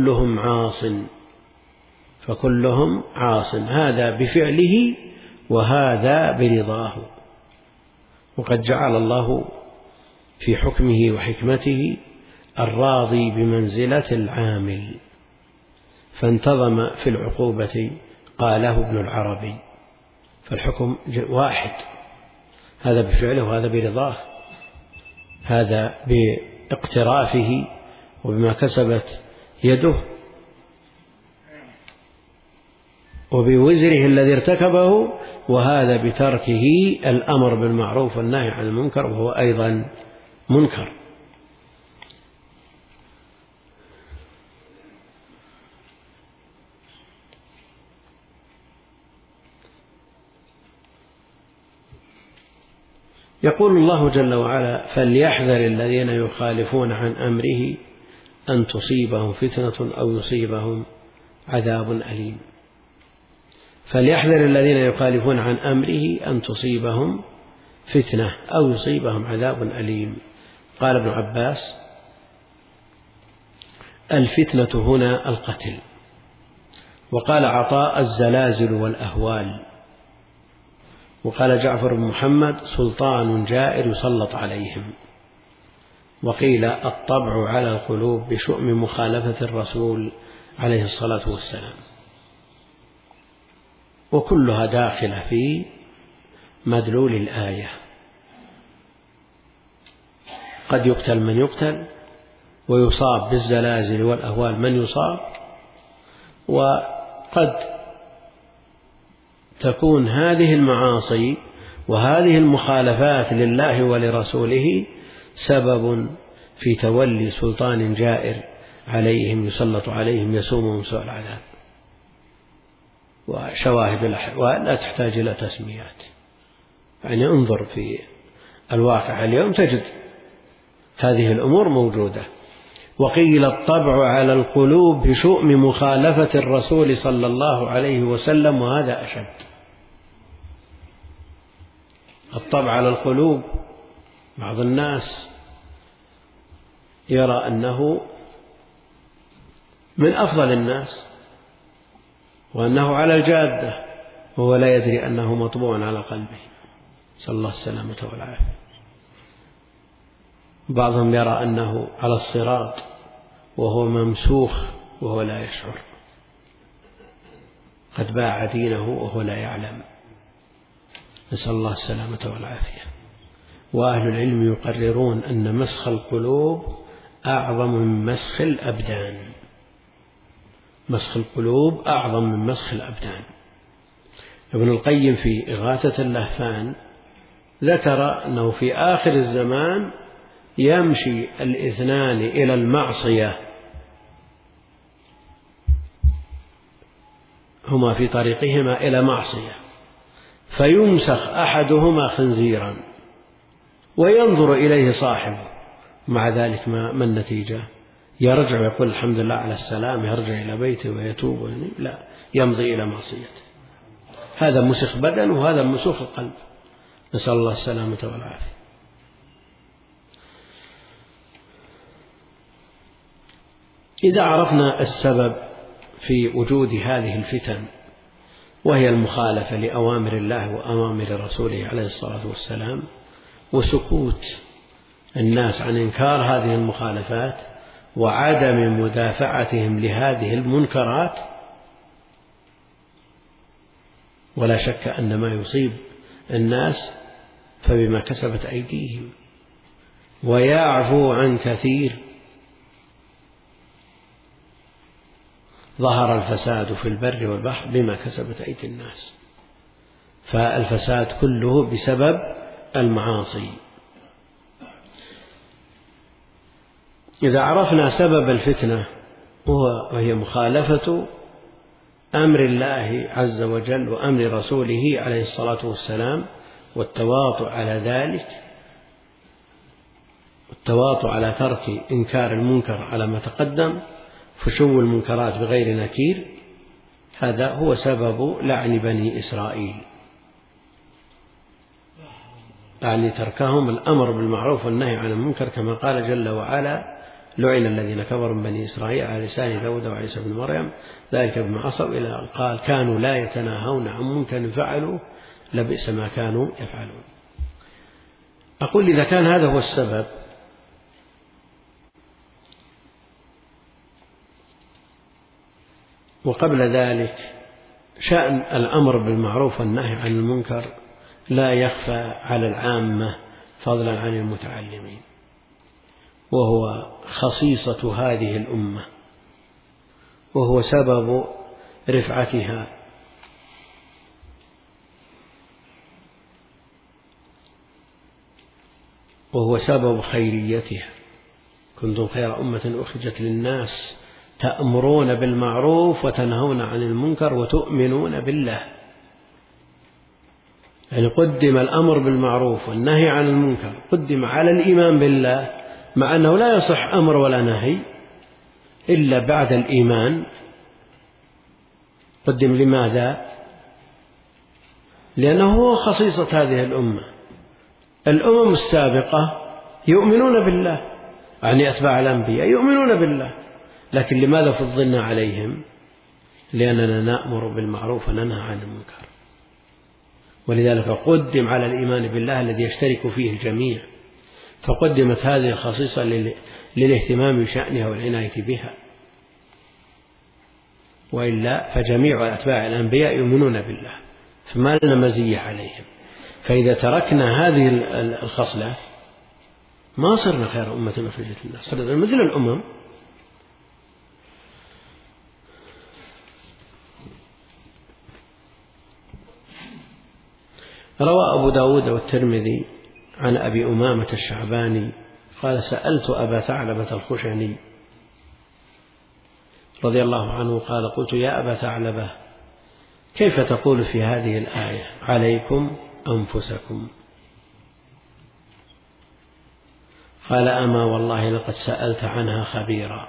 فكلهم عاص، هذا بفعله وهذا برضاه. وقد جعل الله في حكمه وحكمته الراضي بمنزلة العامل، فانتظم في العقوبة، قاله ابن العربي. فالحكم واحد، هذا بفعله وهذا برضاه، هذا باقترافه وبما كسبت يده وبوزره الذي ارتكبه، وهذا بتركه الأمر بالمعروف والنهي عن المنكر، وهو أيضا منكر. يقول الله جل وعلا: فليحذر الذين يخالفون عن أمره أن تصيبهم فتنة أو يصيبهم عذاب أليم. فليحذر الذين يخالفون عن أمره أن تصيبهم فتنة أو يصيبهم عذاب أليم. قال ابن عباس: الفتنة هنا القتل. وقال عطاء: الزلازل والأهوال. وقال جعفر بن محمد: سلطان جائر يسلط عليهم. وقيل: الطبع على القلوب بشؤم مخالفة الرسول عليه الصلاة والسلام. وكلها داخلة في مدلول الآية. قد يقتل من يقتل، ويصاب بالزلازل والأهوال من يصاب، وقد تكون هذه المعاصي وهذه المخالفات لله ولرسوله سبب في تولي سلطان جائر عليهم يسلط عليهم يسومهم سوء العذاب. وشواهد الأحوال لا تحتاج إلى تسميات، يعني انظر في الواقع اليوم تجد هذه الأمور موجودة. وقيل: الطبع على القلوب بشؤم مخالفة الرسول صلى الله عليه وسلم، وهذا أشد. الطبع على القلوب، بعض الناس يرى أنه من أفضل الناس وأنه على الجادة، وهو لا يدري أنه مطبوع على قلبه، نسأل الله السلامة والعافية. بعضهم يرى أنه على الصراط وهو ممسوخ وهو لا يشعر، قد باع دينه وهو لا يعلم، نسأل الله السلامة والعافية. وأهل العلم يقررون أن مسخ القلوب أعظم من مسخ الأبدان، مسخ القلوب أعظم من مسخ الأبدان. ابن القيم في إغاثة اللهفان ذكر أنه في آخر الزمان يمشي الاثنان إلى المعصية، هما في طريقهما إلى معصية، فيمسخ أحدهما خنزيرا وينظر إليه صاحبه، مع ذلك ما النتيجة؟ يرجع ويقول الحمد لله على السلام، يرجع إلى بيته ويتوب، لا، يمضي إلى معصيته. هذا مسخ بدن وهذا مسخ القلب، نسأل الله السلامة والعافية. إذا عرفنا السبب في وجود هذه الفتن، وهي المخالفة لأوامر الله وأوامر رسوله عليه الصلاة والسلام، وسكوت الناس عن إنكار هذه المخالفات وعدم مدافعتهم لهذه المنكرات، ولا شك أن ما يصيب الناس فبما كسبت أيديهم، ويعفو عن كثير. ظهر الفساد في البر والبحر بما كسبت أيدي الناس، فالفساد كله بسبب المعاصي. إذا عرفنا سبب الفتنة وهي مخالفة أمر الله عز وجل وأمر رسوله عليه الصلاة والسلام، والتواطؤ على ذلك، والتواطؤ على ترك إنكار المنكر على ما تقدم، فشو المنكرات بغير نكير، هذا هو سبب لعن بني إسرائيل، يعني تركهم الأمر بالمعروف والنهي عن المنكر، كما قال جل وعلا: لعن الذين كفروا من بني إسرائيل على لسان داود وعيسى بن مريم ذلك بما عصوا، إلى قال: كانوا لا يتناهون عن منكر فعلوا لبئس ما كانوا يفعلون. أقول إذا كان هذا هو السبب، وقبل ذلك شأن الأمر بالمعروف والنهي عن المنكر لا يخفى على العامة فضلا عن المتعلمين، وهو خصيصة هذه الأمة، وهو سبب رفعتها، وهو سبب خيريتها. كنتم خير أمة أخرجت للناس تأمرون بالمعروف وتنهون عن المنكر وتؤمنون بالله. يعني قدم الأمر بالمعروف والنهي عن المنكر، قدم على الإيمان بالله، مع أنه لا يصح أمر ولا نهي إلا بعد الإيمان. قدم لماذا؟ لأنه هو خصيصة هذه الأمة. الأمم السابقة يؤمنون بالله، يعني أتباع الأنبياء يؤمنون بالله، لكن لماذا فضلنا عليهم؟ لأننا نأمر بالمعروف وننهى عن المنكر، ولذلك قدم على الإيمان بالله الذي يشترك فيه الجميع، فقدمت هذه الخصيصة للاهتمام بشأنها والعناية بها، وإلا فجميع أتباع الأنبياء يؤمنون بالله، فما لنا مزية عليهم. فإذا تركنا هذه الخصلة ما صرنا خير أمة أخرجت للناس، صرنا مثل الأمم. روى أبو داود والترمذي عن أبي أمامة الشعباني قال: سألت أبا ثعلبة الخشني رضي الله عنه قال: قلت يا أبا ثعلبة كيف تقول في هذه الآية: عليكم أنفسكم؟ قال: أما والله لقد سألت عنها خبيرا.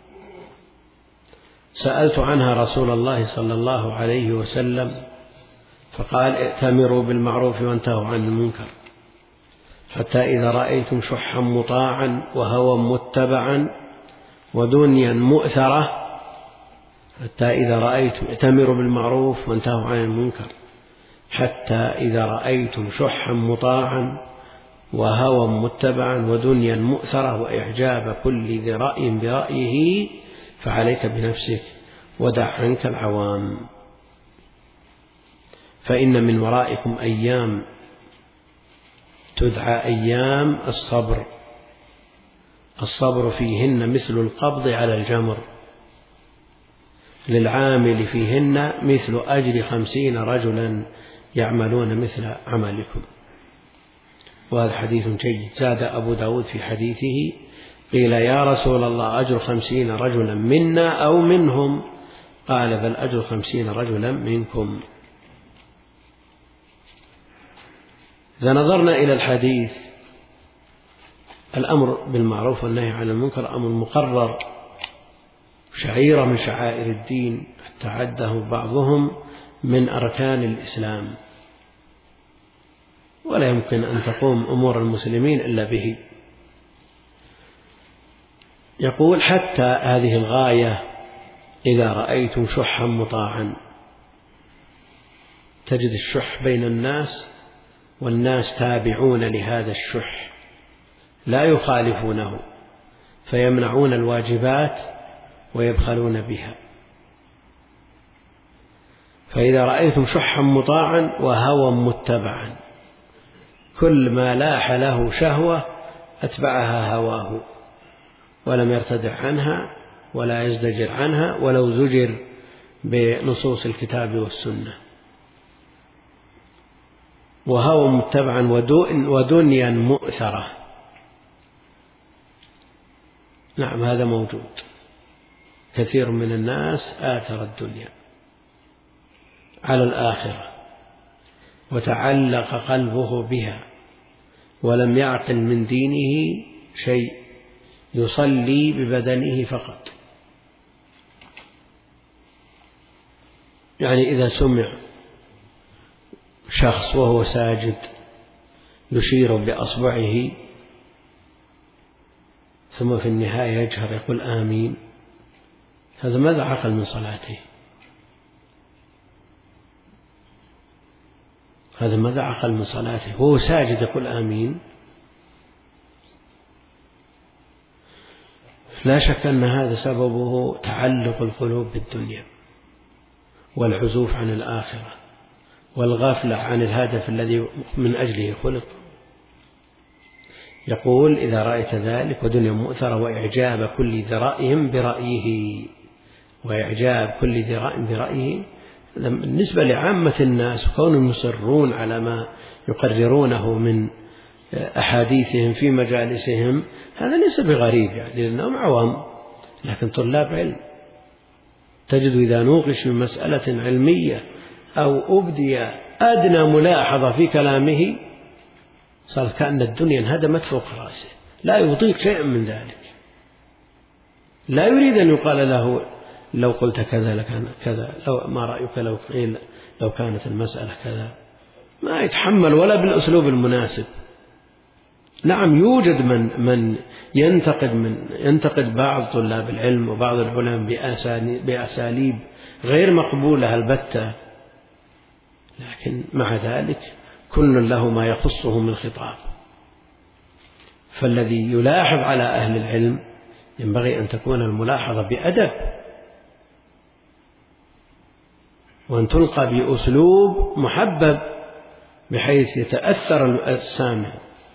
سألت عنها رسول الله صلى الله عليه وسلم فقال: ائتمروا بالمعروف وانتهوا عن المنكر، حتى إذا رأيتم شحا مطاعا وهوى متبعا ودنيا مؤثرة، حتى إذا رأيتم ائتمروا بالمعروف وانتهوا عن المنكر، حتى إذا رأيتم شحا مطاعا وهوى متبعا ودنيا مؤثرة وإعجاب كل ذي رأي برأيه فعليك بنفسك ودع عنك العوام، فإن من ورائكم أيام تدعى أيام الصبر، الصبر فيهن مثل القبض على الجمر، للعامل فيهن مثل أجر 50 رجلا يعملون مثل عملكم. وهذا حديث جيد. زاد أبو داود في حديثه: قيل يا رسول الله أجر 50 رجلا منا أو منهم؟ قال بل أجر 50 رجلا منكم. إذا نظرنا إلى الحديث، الأمر بالمعروف والنهي عن المنكر أمر مقرر، شعيرة من شعائر الدين، حتى عده بعضهم من أركان الإسلام، ولا يمكن أن تقوم أمور المسلمين إلا به. يقول: حتى هذه الغاية إذا رأيتم شحا مطاعا. تجد الشح بين الناس، والناس تابعون لهذا الشح لا يخالفونه، فيمنعون الواجبات ويبخلون بها. فإذا رأيتم شحا مطاعا وهوى متبعا، كل ما لاح له شهوة أتبعها هواه ولم يرتدع عنها ولا يزدجر عنها ولو زجر بنصوص الكتاب والسنة. وهوى متبعا ودنيا مؤثرة. نعم، هذا موجود. كثير من الناس آثر الدنيا على الآخرة وتعلق قلبه بها ولم يعقل من دينه شيء، يصلي ببدنه فقط. يعني إذا سمع شخص وهو ساجد يشير بأصبعه ثم في النهاية يجهر يقول آمين، هذا ماذا عقل من صلاته؟ هذا ماذا عقل من صلاته؟ هو ساجد يقول آمين. لا شك أن هذا سببه تعلق القلوب بالدنيا والعزوف عن الآخرة والغفلة عن الهدف الذي من أجله خلق. يقول: إذا رأيت ذلك ودنيا مؤثرة وإعجاب كل ذي رأي برأيه، وإعجاب كل ذي رأي برأيه بالنسبة لعامة الناس، كونهم يصرون على ما يقررونه من أحاديثهم في مجالسهم، هذا ليس بغريب، يعني لأنهم عوام، لكن طلاب علم. تجد إذا نوقش من مسألة علمية أو أبدي أدنى ملاحظة في كلامه صارت كأن الدنيا انهدمت فوق رأسه، لا يطيق شيئا من ذلك، لا يريد أن يقال له لو قلت كذا لكان كذا، لو ما رأيك لو قيل لو كانت المسألة كذا، ما يتحمل ولا بالأسلوب المناسب. نعم، يوجد من ينتقد بعض طلاب العلم وبعض العلماء بأساليب غير مقبولة البتة، لكن مع ذلك كل له ما يخصه من خطاب. فالذي يلاحظ على أهل العلم ينبغي أن تكون الملاحظة بأدب، وأن تلقى بأسلوب محبب بحيث يتأثر السامع.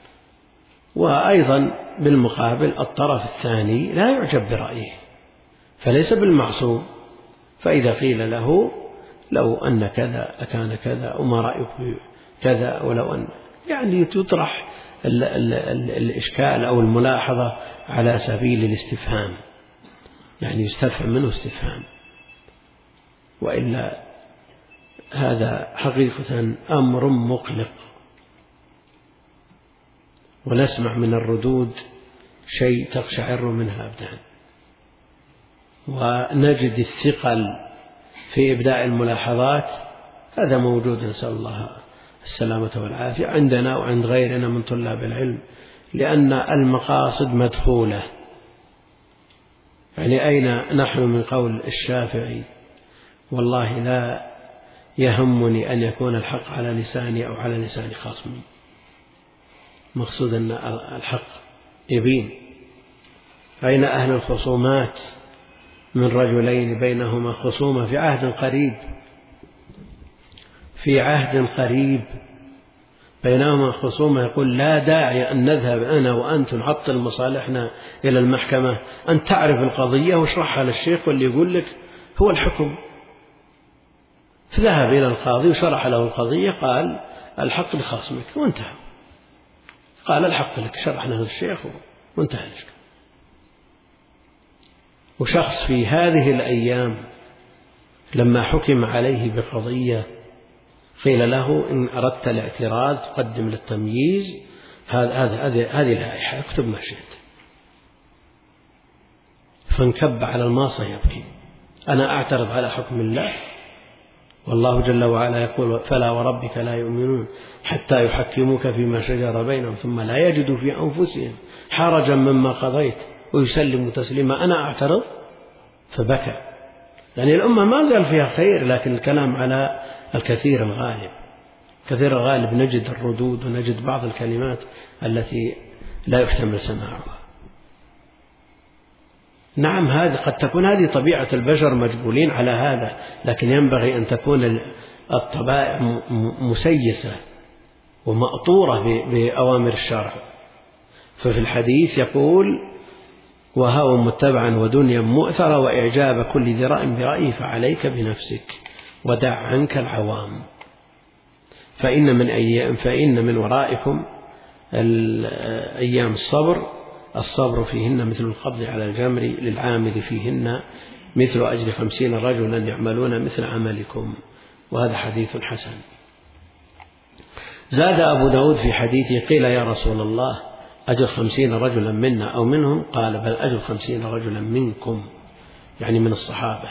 وأيضا بالمقابل الطرف الثاني لا يعجب برأيه، فليس بالمعصوم. فإذا قيل له لو أن كذا لكان كذا وما رأيك كذا، ولو أن يعني تطرح الإشكال أو الملاحظة على سبيل الاستفهام، يعني يستفهم منه استفهام، وإلا هذا حقيقة أمر مقلق. ونسمع من الردود شيء تقشعر منها أبدان، ونجد الثقل في إبداء الملاحظات. هذا موجود، نسأل الله السلامة والعافية عندنا وعند غيرنا من طلاب العلم، لأن المقاصد مدخولة. يعني أين نحن من قول الشافعي: والله لا يهمني أن يكون الحق على لساني أو على لسان خصمي. مقصود أن الحق يبين. أين أهل الخصومات من رجلين بينهما خصومة في عهد قريب بينهما خصومة، يقول لا داعي أن نذهب أنا وأنت نعطل مصالحنا إلى المحكمة، أن تعرف القضية واشرحها للشيخ واللي يقول لك هو الحكم. فذهب إلى القاضي وشرح له القضية، قال الحق لخصمك وانتهى. قال الحق لك، شرحنا للشيخ وانتهى لك. وشخص في هذه الأيام لما حكم عليه بقضية قيل له إن أردت الاعتراض تقدم للتمييز هذه لائحة، اكتب ما شئت. فانكب على الماصة يبكي، أنا أعترض على حكم الله، والله جل وعلا يقول فلا وربك لا يؤمنون حتى يحكموك فيما شجر بينهم ثم لا يجدوا في أنفسهم حرجا مما قضيت ويسلموا تسليما، أنا أعترض. فبكى. يعني الأمة ما زال فيها خير، لكن الكلام على الكثير الغالب. كثير الغالب نجد الردود ونجد بعض الكلمات التي لا يحتمل سماعها. نعم، هذه قد تكون هذه طبيعة البشر، مجبولين على هذا، لكن ينبغي أن تكون الطبائع مسيسة ومأطورة بأوامر الشرع. ففي الحديث يقول وهوى متبعا ودنيا مؤثرة وإعجاب كل ذراء برأيه فعليك بنفسك ودع عنك العوام، فإن من ورائكم أيام الصبر فيهن مثل القبض على الجمر للعامل فيهن مثل أجر 50 رجلا يعملون مثل عملكم. وهذا حديث حسن. زاد أبو داود في حديثه قيل يا رسول الله أجر 50 رجلا منا أو منهم؟ قال بل أجر 50 رجلا منكم، يعني من الصحابة.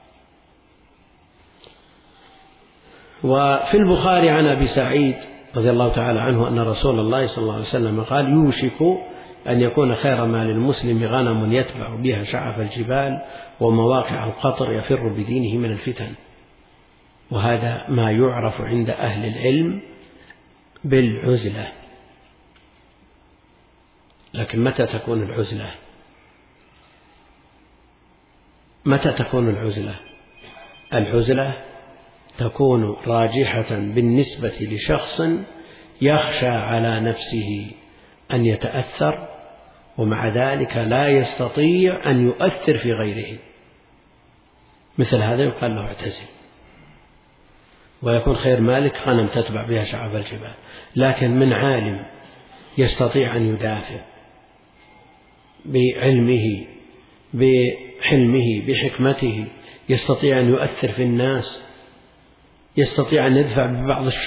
وفي البخاري عن أبي سعيد رضي الله تعالى عنه أن رسول الله صلى الله عليه وسلم قال يوشك أن يكون خير ما للمسلم غنم يتبع بها شعف الجبال ومواقع القطر يفر بدينه من الفتن. وهذا ما يعرف عند أهل العلم بالعزلة. لكن متى تكون العزلة؟ العزلة تكون راجحة بالنسبة لشخص يخشى على نفسه أن يتأثر، ومع ذلك لا يستطيع أن يؤثر في غيره. مثل هذا يقال له اعتزل. ويكون خير مالك غنم تتبع بها شعب الجبال. لكن من عالم يستطيع أن يدافع بعلمه بحلمه بحكمته، يستطيع أن يؤثر في الناس، يستطيع أن يدفع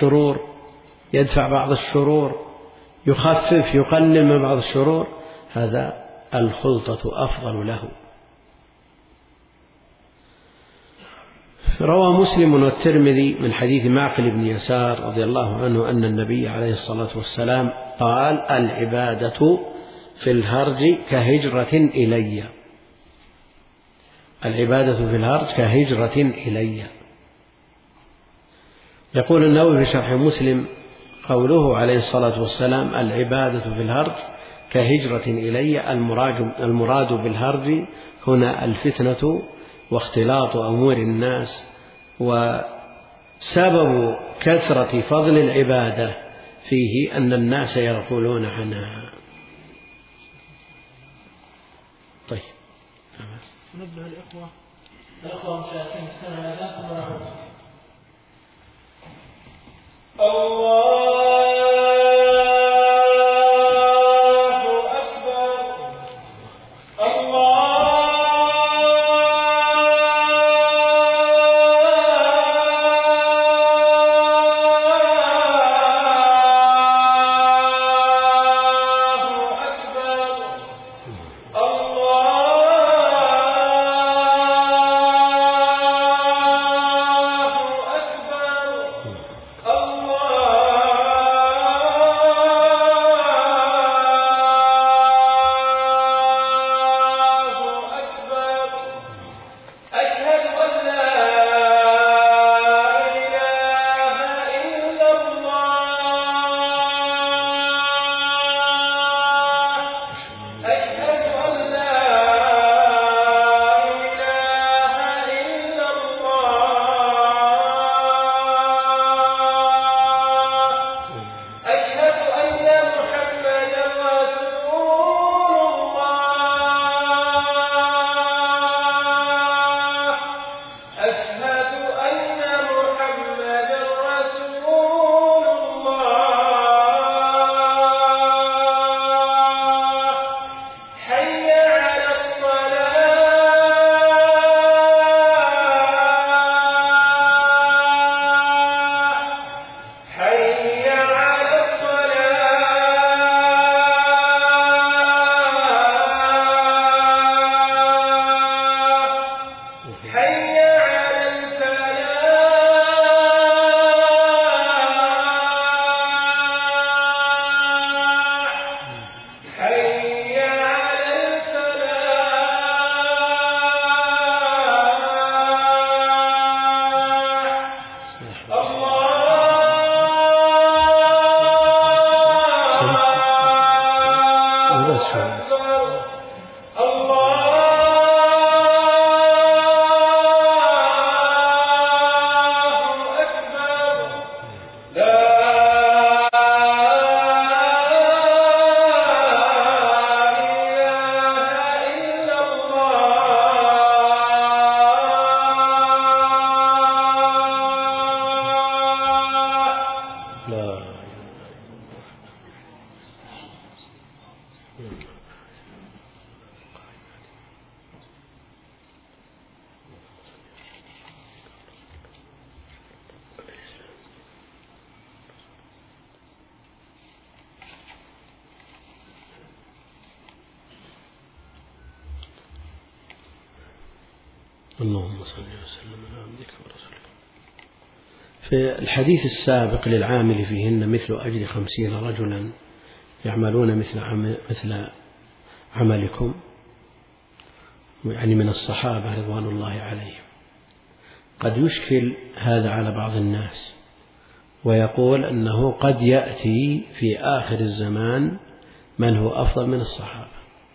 بعض الشرور، يخفف يقلل من بعض الشرور، هذا الخلطة أفضل له. روى مسلم والترمذي من حديث معقل بن يسار رضي الله عنه أن النبي عليه الصلاة والسلام قال العبادة في الهرج كهجرة إلي. العبادة في الهرج كهجرة إلي. يقول النووي في شرح مسلم قوله عليه الصلاة والسلام العبادة في الهرج كهجرة إلي، المراد بالهرج هنا الفتنة واختلاط أمور الناس، وسبب كثرة فضل العبادة فيه أن الناس يغفلون عنها. طيب نبه الأخوة مشاهدين السنة الآن ونعود. الله الله اللهم صل وسلم على عبدك ورسولك. في الحديث السابق للعامل فيهن مثل أجر 50 رجلا يعملون مثل عملكم، يعني من الصحابة رضوان الله عليهم. قد يشكل هذا على بعض الناس ويقول أنه قد يأتي في آخر الزمان من هو أفضل من الصحابة،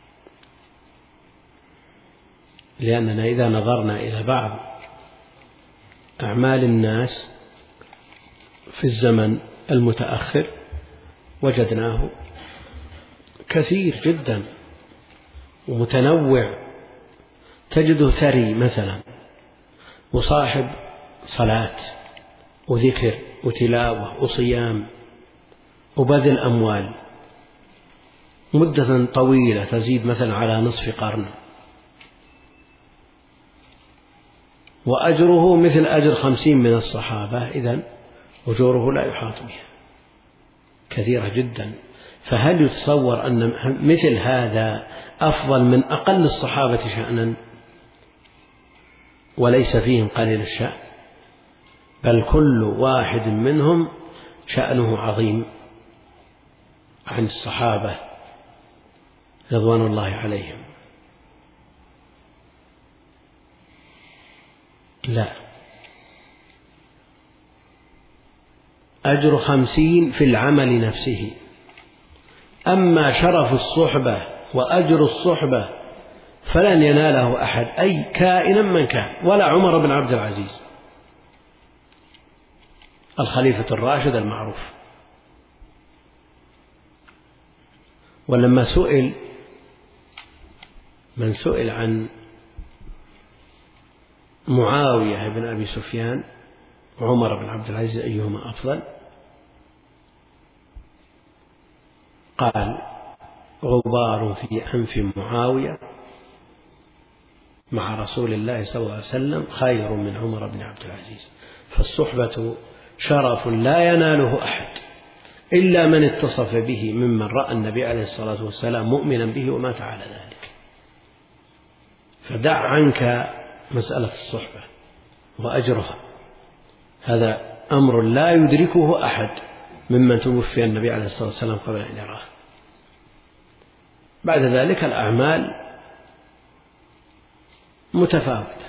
لأننا إذا نظرنا إلى بعض أعمال الناس في الزمن المتأخر وجدناه كثير جدا ومتنوع. تجده ثري مثلا، وصاحب صلاة وذكر وتلاوة وصيام وبذل أموال مدة طويلة تزيد مثلا على نصف قرن، وأجره مثل أجر 50 من الصحابة، إذن أجوره لا يحاط بها، كثيرة جدا. فهل يتصور أن مثل هذا أفضل من أقل الصحابة شأنا وليس فيهم قليل الشأن؟ بل كل واحد منهم شأنه عظيم عن الصحابة رضوان الله عليهم. لا، أجر 50 في العمل نفسه. أما شرف الصحبة وأجر الصحبة فلن يناله أحد، أي كائنا من كان، ولا عمر بن عبد العزيز الخليفة الراشد المعروف. ولما سئل من سئل عن معاوية بن أبي سفيان وعمر بن عبد العزيز أيهما أفضل، قال: غبار في أنف معاوية مع رسول الله صلى الله عليه وسلم خير من عمر بن عبد العزيز. فالصحبة شرف لا يناله أحد إلا من اتصف به ممن رأى النبي عليه الصلاة والسلام مؤمنا به ومات على ذلك. فدع عنك مسألة الصحبة وأجرها، هذا أمر لا يدركه أحد ممن توفي النبي عليه الصلاة والسلام قبل أن يراه. بعد ذلك الأعمال متفاوتة.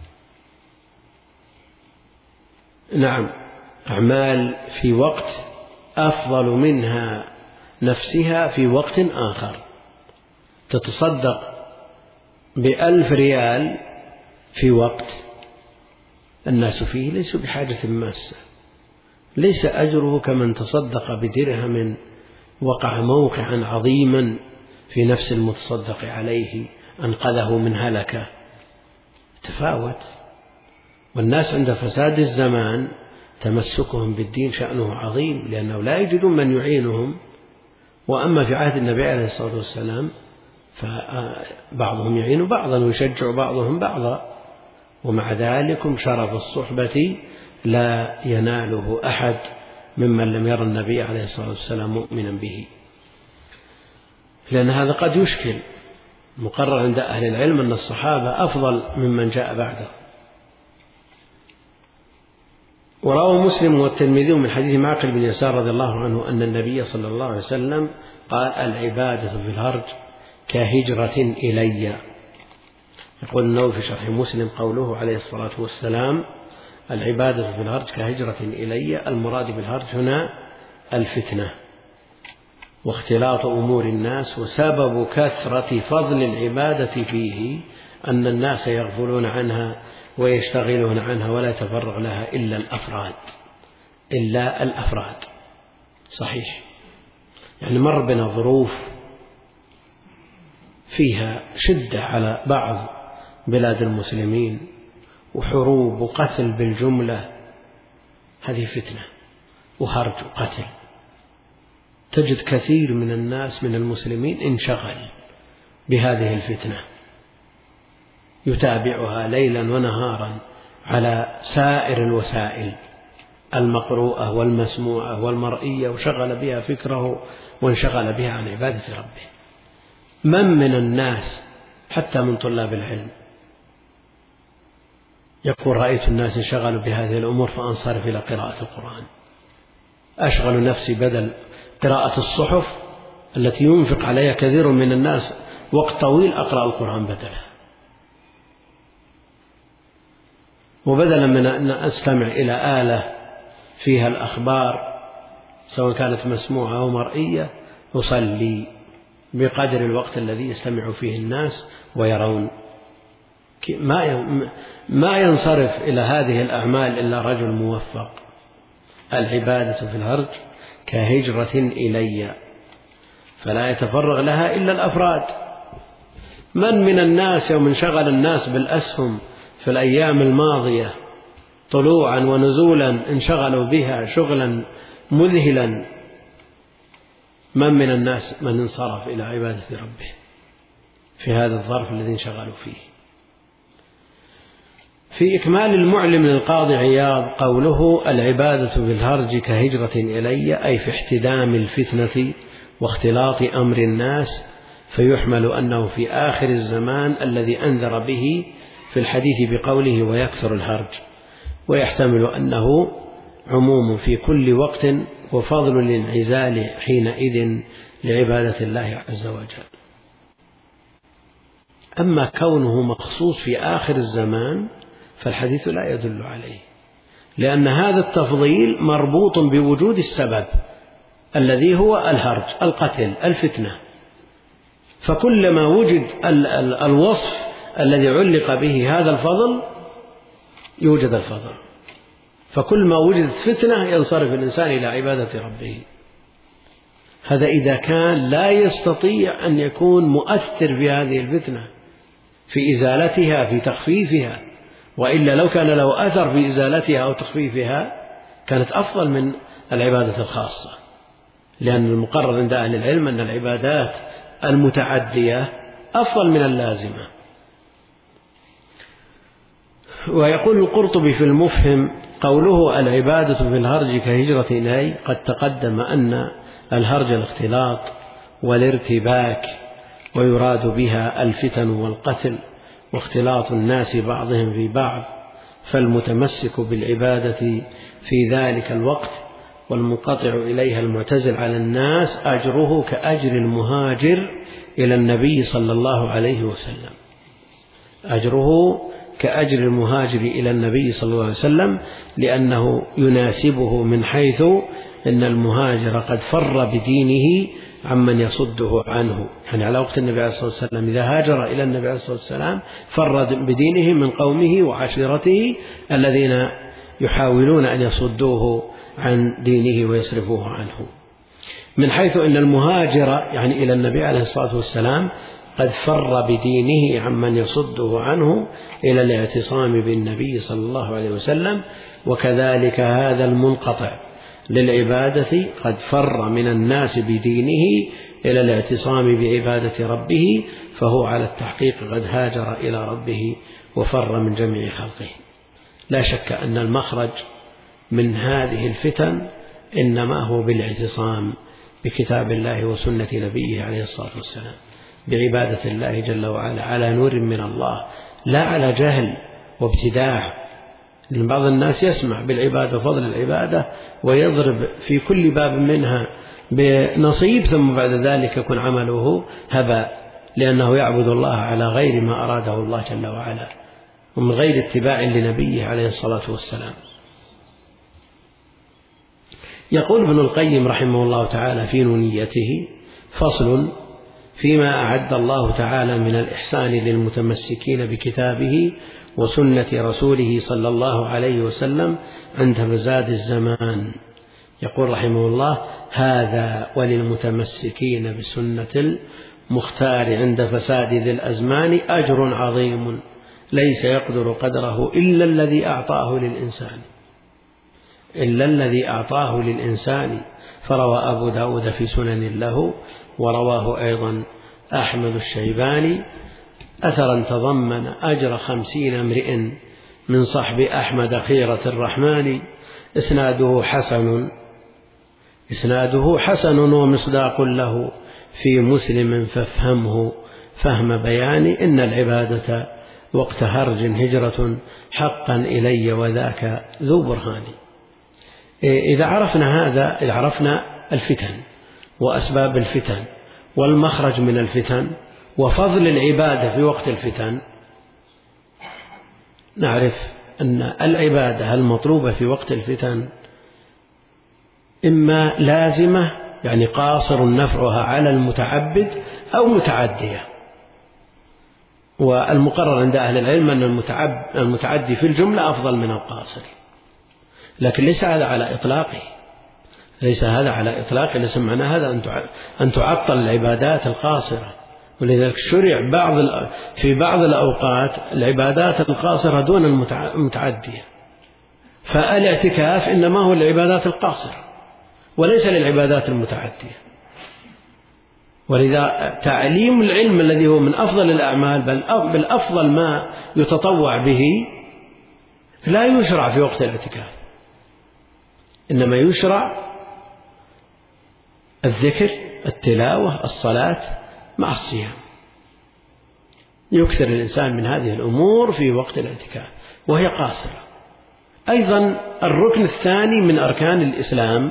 نعم، أعمال في وقت أفضل منها نفسها في وقت آخر. تتصدق ب1000 ريال في وقت الناس فيه ليسوا بحاجة ماسة، ليس أجره كمن تصدق بدرهم وقع موقعا عظيما في نفس المتصدق عليه أنقذه من هلكة. تفاوت. والناس عند فساد الزمان تمسكهم بالدين شأنه عظيم، لأنه لا يجدون من يعينهم. وأما في عهد النبي عليه الصلاة والسلام فبعضهم يعين بعضا ويشجع بعضهم بعضا، ومع ذلك شرف الصحبة لا يناله أحد ممن لم يرى النبي عليه الصلاة والسلام مؤمنا به، لأن هذا قد يشكل. مقرر عند أهل العلم أن الصحابة أفضل ممن جاء بعده. وروى مسلم والترمذي من حديث معقل بن يسار رضي الله عنه أن النبي صلى الله عليه وسلم قال: العبادة في الهرج كهجرة إلي. يقول النووي في شرح مسلم قوله عليه الصلاة والسلام: العبادة في الهرج كهجرة إلي، المراد بالهرج هنا الفتنة واختلاط أمور الناس، وسبب كثرة فضل العبادة فيه أن الناس يغفلون عنها ويشتغلون عنها ولا يتفرغ لها إلا الأفراد. صحيح، يعني مر بنا ظروف فيها شدة على بعض بلاد المسلمين وحروب وقتل بالجملة، هذه فتنة وهرج وقتل تجد كثير من الناس من المسلمين انشغل بهذه الفتنة، يتابعها ليلا ونهارا على سائر الوسائل المقروءة والمسموعة والمرئية، وشغل بها فكره وانشغل بها عن عبادة ربه. من الناس حتى من طلاب العلم يقول رأيت الناس انشغلوا بهذه الأمور فأنصرف إلى قراءة القرآن، أشغل نفسي بدل قراءة الصحف التي ينفق عليها كثير من الناس وقت طويل، أقرأ القرآن بدلها، وبدلا من أن أستمع إلى آلة فيها الأخبار سواء كانت مسموعة أو مرئية، أصلي بقدر الوقت الذي يستمع فيه الناس ويرون. ما ينصرف إلى هذه الأعمال إلا رجل موفق. العبادة في الهرج كهجرة إلي، فلا يتفرغ لها إلا الأفراد. من الناس يوم انشغل الناس بالأسهم في الأيام الماضية طلوعا ونزولا انشغلوا بها شغلا مذهلا، من الناس من انصرف إلى عبادة ربه في هذا الظرف الذي انشغلوا فيه. في إكمال المعلم للقاضي عياض قوله العبادة بالهرج كهجرة إلي، أي في احتدام الفتنة واختلاط أمر الناس، فيحمل أنه في آخر الزمان الذي أنذر به في الحديث بقوله ويكثر الهرج، ويحتمل أنه عموم في كل وقت وفضل الانعزال حينئذ لعبادة الله عز وجل. أما كونه مخصوص في آخر الزمان فالحديث لا يدل عليه، لأن هذا التفضيل مربوط بوجود السبب الذي هو الهرج، القتل، الفتنة، فكلما وجد الوصف الذي علق به هذا الفضل يوجد الفضل، فكل ما وجدت فتنة ينصرف الإنسان إلى عبادة ربه. هذا إذا كان لا يستطيع أن يكون مؤثر في هذه الفتنة في إزالتها في تخفيفها، وإلا لو كان له أثر في إزالتها أو تخفيفها كانت أفضل من العبادة الخاصة، لأن المقرر عند أهل العلم أن العبادات المتعدية أفضل من اللازمة. ويقول القرطبي في المفهم قوله العبادة في الهرج كهجرة إلي، قد تقدم أن الهرج الاختلاط والارتباك، ويراد بها الفتن والقتل واختلاط الناس بعضهم في بعض، فالمتمسك بالعبادة في ذلك الوقت والمنقطع إليها المعتزل على الناس أجره كأجر المهاجر إلى النبي صلى الله عليه وسلم، أجره كأجر المهاجر إلى النبي صلى الله عليه وسلم، لأنه يناسبه من حيث أن المهاجر قد فر بدينه عمن يصده عنه، يعني على وقت النبي عليه الصلاة والسلام إذا هاجر إلى النبي عليه الصلاة والسلام فر بدينه من قومه وعشيرته الذين يحاولون أن يصدوه عن دينه ويصرفوه عنه، من حيث أن المهاجر يعني إلى النبي عليه الصلاة والسلام قد فر بدينه عمن يصده عنه إلى الاعتصام بالنبي صلى الله عليه وسلم. وكذلك هذا المنقطع للعبادة قد فر من الناس بدينه إلى الاعتصام بعبادة ربه، فهو على التحقيق قد هاجر إلى ربه وفر من جميع خلقه. لا شك أن المخرج من هذه الفتن إنما هو بالاعتصام بكتاب الله وسنة نبيه عليه الصلاة والسلام، بعبادة الله جل وعلا على نور من الله، لا على جهل وابتداع. لأن بعض الناس يسمع بالعبادة وفضل العبادة ويضرب في كل باب منها بنصيب، ثم بعد ذلك يكون عمله هباء، لأنه يعبد الله على غير ما أراده الله جل وعلا ومن غير اتباع لنبيه عليه الصلاة والسلام. يقول ابن القيم رحمه الله تعالى في نونيته: فصل فيما أعد الله تعالى من الإحسان للمتمسكين بكتابه وسنة رسوله صلى الله عليه وسلم عند فساد الزمان. يقول رحمه الله: هذا وللمتمسكين بسنة المختار عند فساد ذي الأزمان أجر عظيم ليس يقدر قدره إلا الذي أعطاه للإنسان. إلا الذي أعطاه للإنسان. فروى أبو داود في سنن له، ورواه أيضا أحمد الشيباني أثرا تضمن أجر 50 امرئ من صحب أحمد خيرة الرحمن، إسناده حسن ومصداق له في مسلم فافهمه فهم بيان، إن العبادة وقت هرج هجرة حقا إلي وذاك ذو برهان. إذا عرفنا هذا، إذا عرفنا الفتن وأسباب الفتن والمخرج من الفتن وفضل العبادة في وقت الفتن، نعرف أن العبادة المطلوبة في وقت الفتن إما لازمة، يعني قاصر نفعها على المتعبد، أو متعدية. والمقرر عند أهل العلم أن المتعدي في الجملة أفضل من القاصر، لكن ليس هذا على إطلاقه، ليس معنى هذا أن تعطل العبادات القاصرة. ولذلك شرع في بعض الأوقات العبادات القاصرة دون المتعدية. فالاعتكاف إنما هو للعبادات القاصرة وليس للعبادات المتعدية. ولذا تعليم العلم الذي هو من أفضل الأعمال، بل أفضل ما يتطوع به، لا يشرع في وقت الاعتكاف، إنما يشرع الذكر، التلاوة، الصلاة مع الصيام. يكثر الإنسان من هذه الأمور في وقت الاعتكاف وهي قاصرة. أيضا الركن الثاني من أركان الإسلام،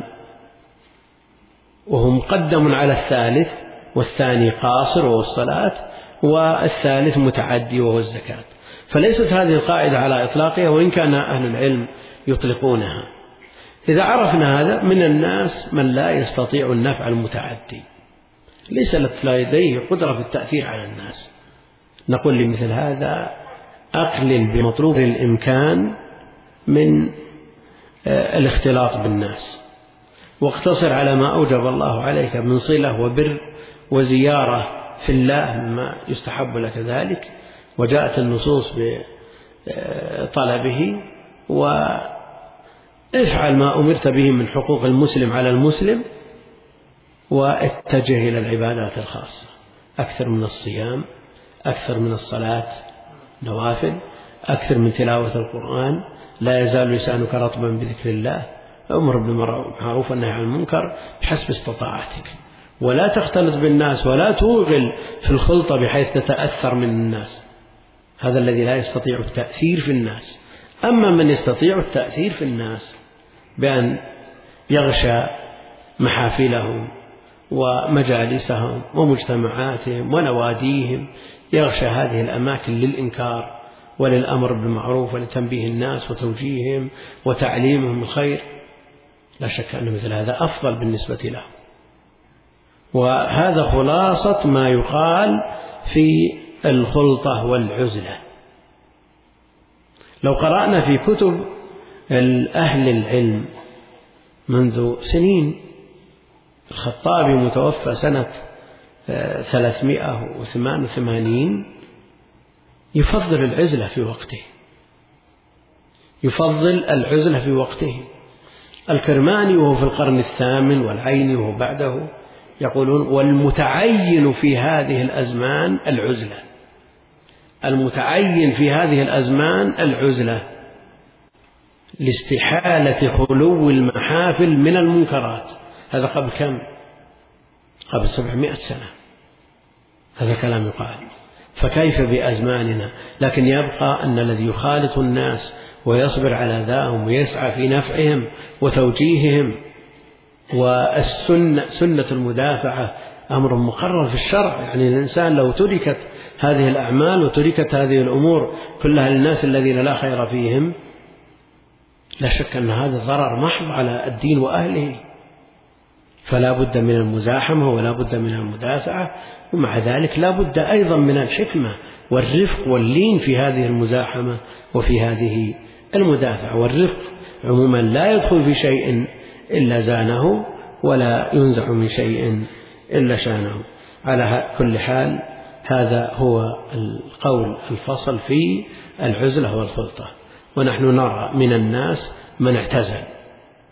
وهو مقدم على الثالث، والثاني قاصر وهو الصلاة، والثالث متعدي وهو الزكاة. فليست هذه القاعدة على إطلاقها، وإن كان أهل العلم يطلقونها. إذا عرفنا هذا، من الناس من لا يستطيع النفع المتعدي، ليس لديه قدرة في التأثير على الناس. نقول لمثل هذا أقلل بمطلوب الإمكان من الاختلاط بالناس، واقتصر على ما أوجب الله عليك من صلة وبر وزيارة في الله مما يستحب لك ذلك، وجاءت النصوص بطلبه، وافعل ما أمرت به من حقوق المسلم على المسلم، واتجه إلى العبادات الخاصة، أكثر من الصيام، أكثر من الصلاة نوافل، أكثر من تلاوة القرآن، لا يزال لسانك رطبا بذكر الله، أمر بالمعروف والنهي عن المنكر بحسب استطاعتك، ولا تختلط بالناس، ولا توغل في الخلطة بحيث تتأثر من الناس. هذا الذي لا يستطيع التأثير في الناس. أما من يستطيع التأثير في الناس بأن يغشى محافلهم ومجالسهم ومجتمعاتهم ونواديهم، يغشى هذه الأماكن للإنكار وللأمر بالمعروف ولتنبيه الناس وتوجيههم وتعليمهم الخير، لا شك أن مثل هذا أفضل بالنسبة له. وهذا خلاصة ما يقال في الخلطة والعزلة. لو قرأنا في كتب أهل العلم منذ سنين، الخطابي متوفى سنة 388، يفضل العزلة في وقته. الكرماني وهو في القرن الثامن، والعيني وهو بعده، يقولون: والمتعين في هذه الأزمان العزلة. المتعين في هذه الأزمان العزلة لاستحالة خلو المحافل من المنكرات. هذا قبل كم؟ قبل 700 سنة هذا كلام يقال، فكيف بأزماننا؟ لكن يبقى أن الذي يخالط الناس ويصبر على ذاهم ويسعى في نفعهم وتوجيههم، والسنة المدافعة أمر مقرر في الشرع. يعني الإنسان لو تركت هذه الأعمال وتركت هذه الأمور كلها للناس الذين لا خير فيهم، لا شك أن هذا ضرر محض على الدين وأهله. فلا بد من المزاحمة ولا بد من المدافعة، ومع ذلك لا بد أيضا من الحكمة والرفق واللين في هذه المزاحمة وفي هذه المدافعة. والرفق عموما لا يدخل في شيء إلا زانه، ولا ينزع من شيء إلا شانه. على كل حال، هذا هو القول الفصل في العزلة والخلطة. ونحن نرى من الناس من اعتزل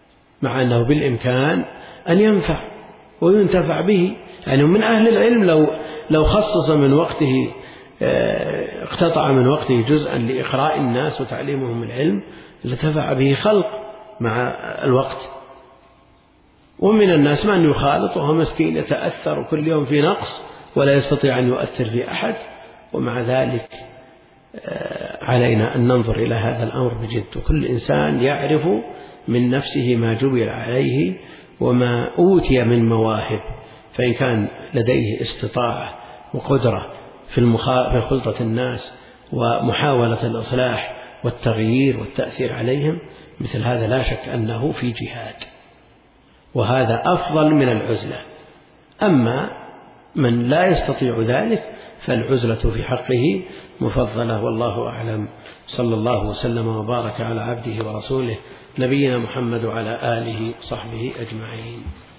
مع أنه بالإمكان أن ينفع وينتفع به. يعني من أهل العلم لو خصص من وقته اقتطع من وقته جزءا لإقراء الناس وتعليمهم العلم لتفع به خلق مع الوقت. ومن الناس من يخالط وهو مسكين يتأثر كل يوم في نقص ولا يستطيع أن يؤثر في أحد، ومع ذلك علينا أن ننظر إلى هذا الأمر بجد، وكل إنسان يعرف من نفسه ما جبل عليه وما أوتي من مواهب، فإن كان لديه استطاعة وقدرة في خلطة الناس ومحاولة الإصلاح والتغيير والتأثير عليهم، مثل هذا لا شك أنه في جهاد، وهذا أفضل من العزلة. أما من لا يستطيع ذلك فالعزلة في حقه مفضلة، والله أعلم. صلى الله وسلم وبارك على عبده ورسوله نبينا محمد وعلى آله وصحبه أجمعين.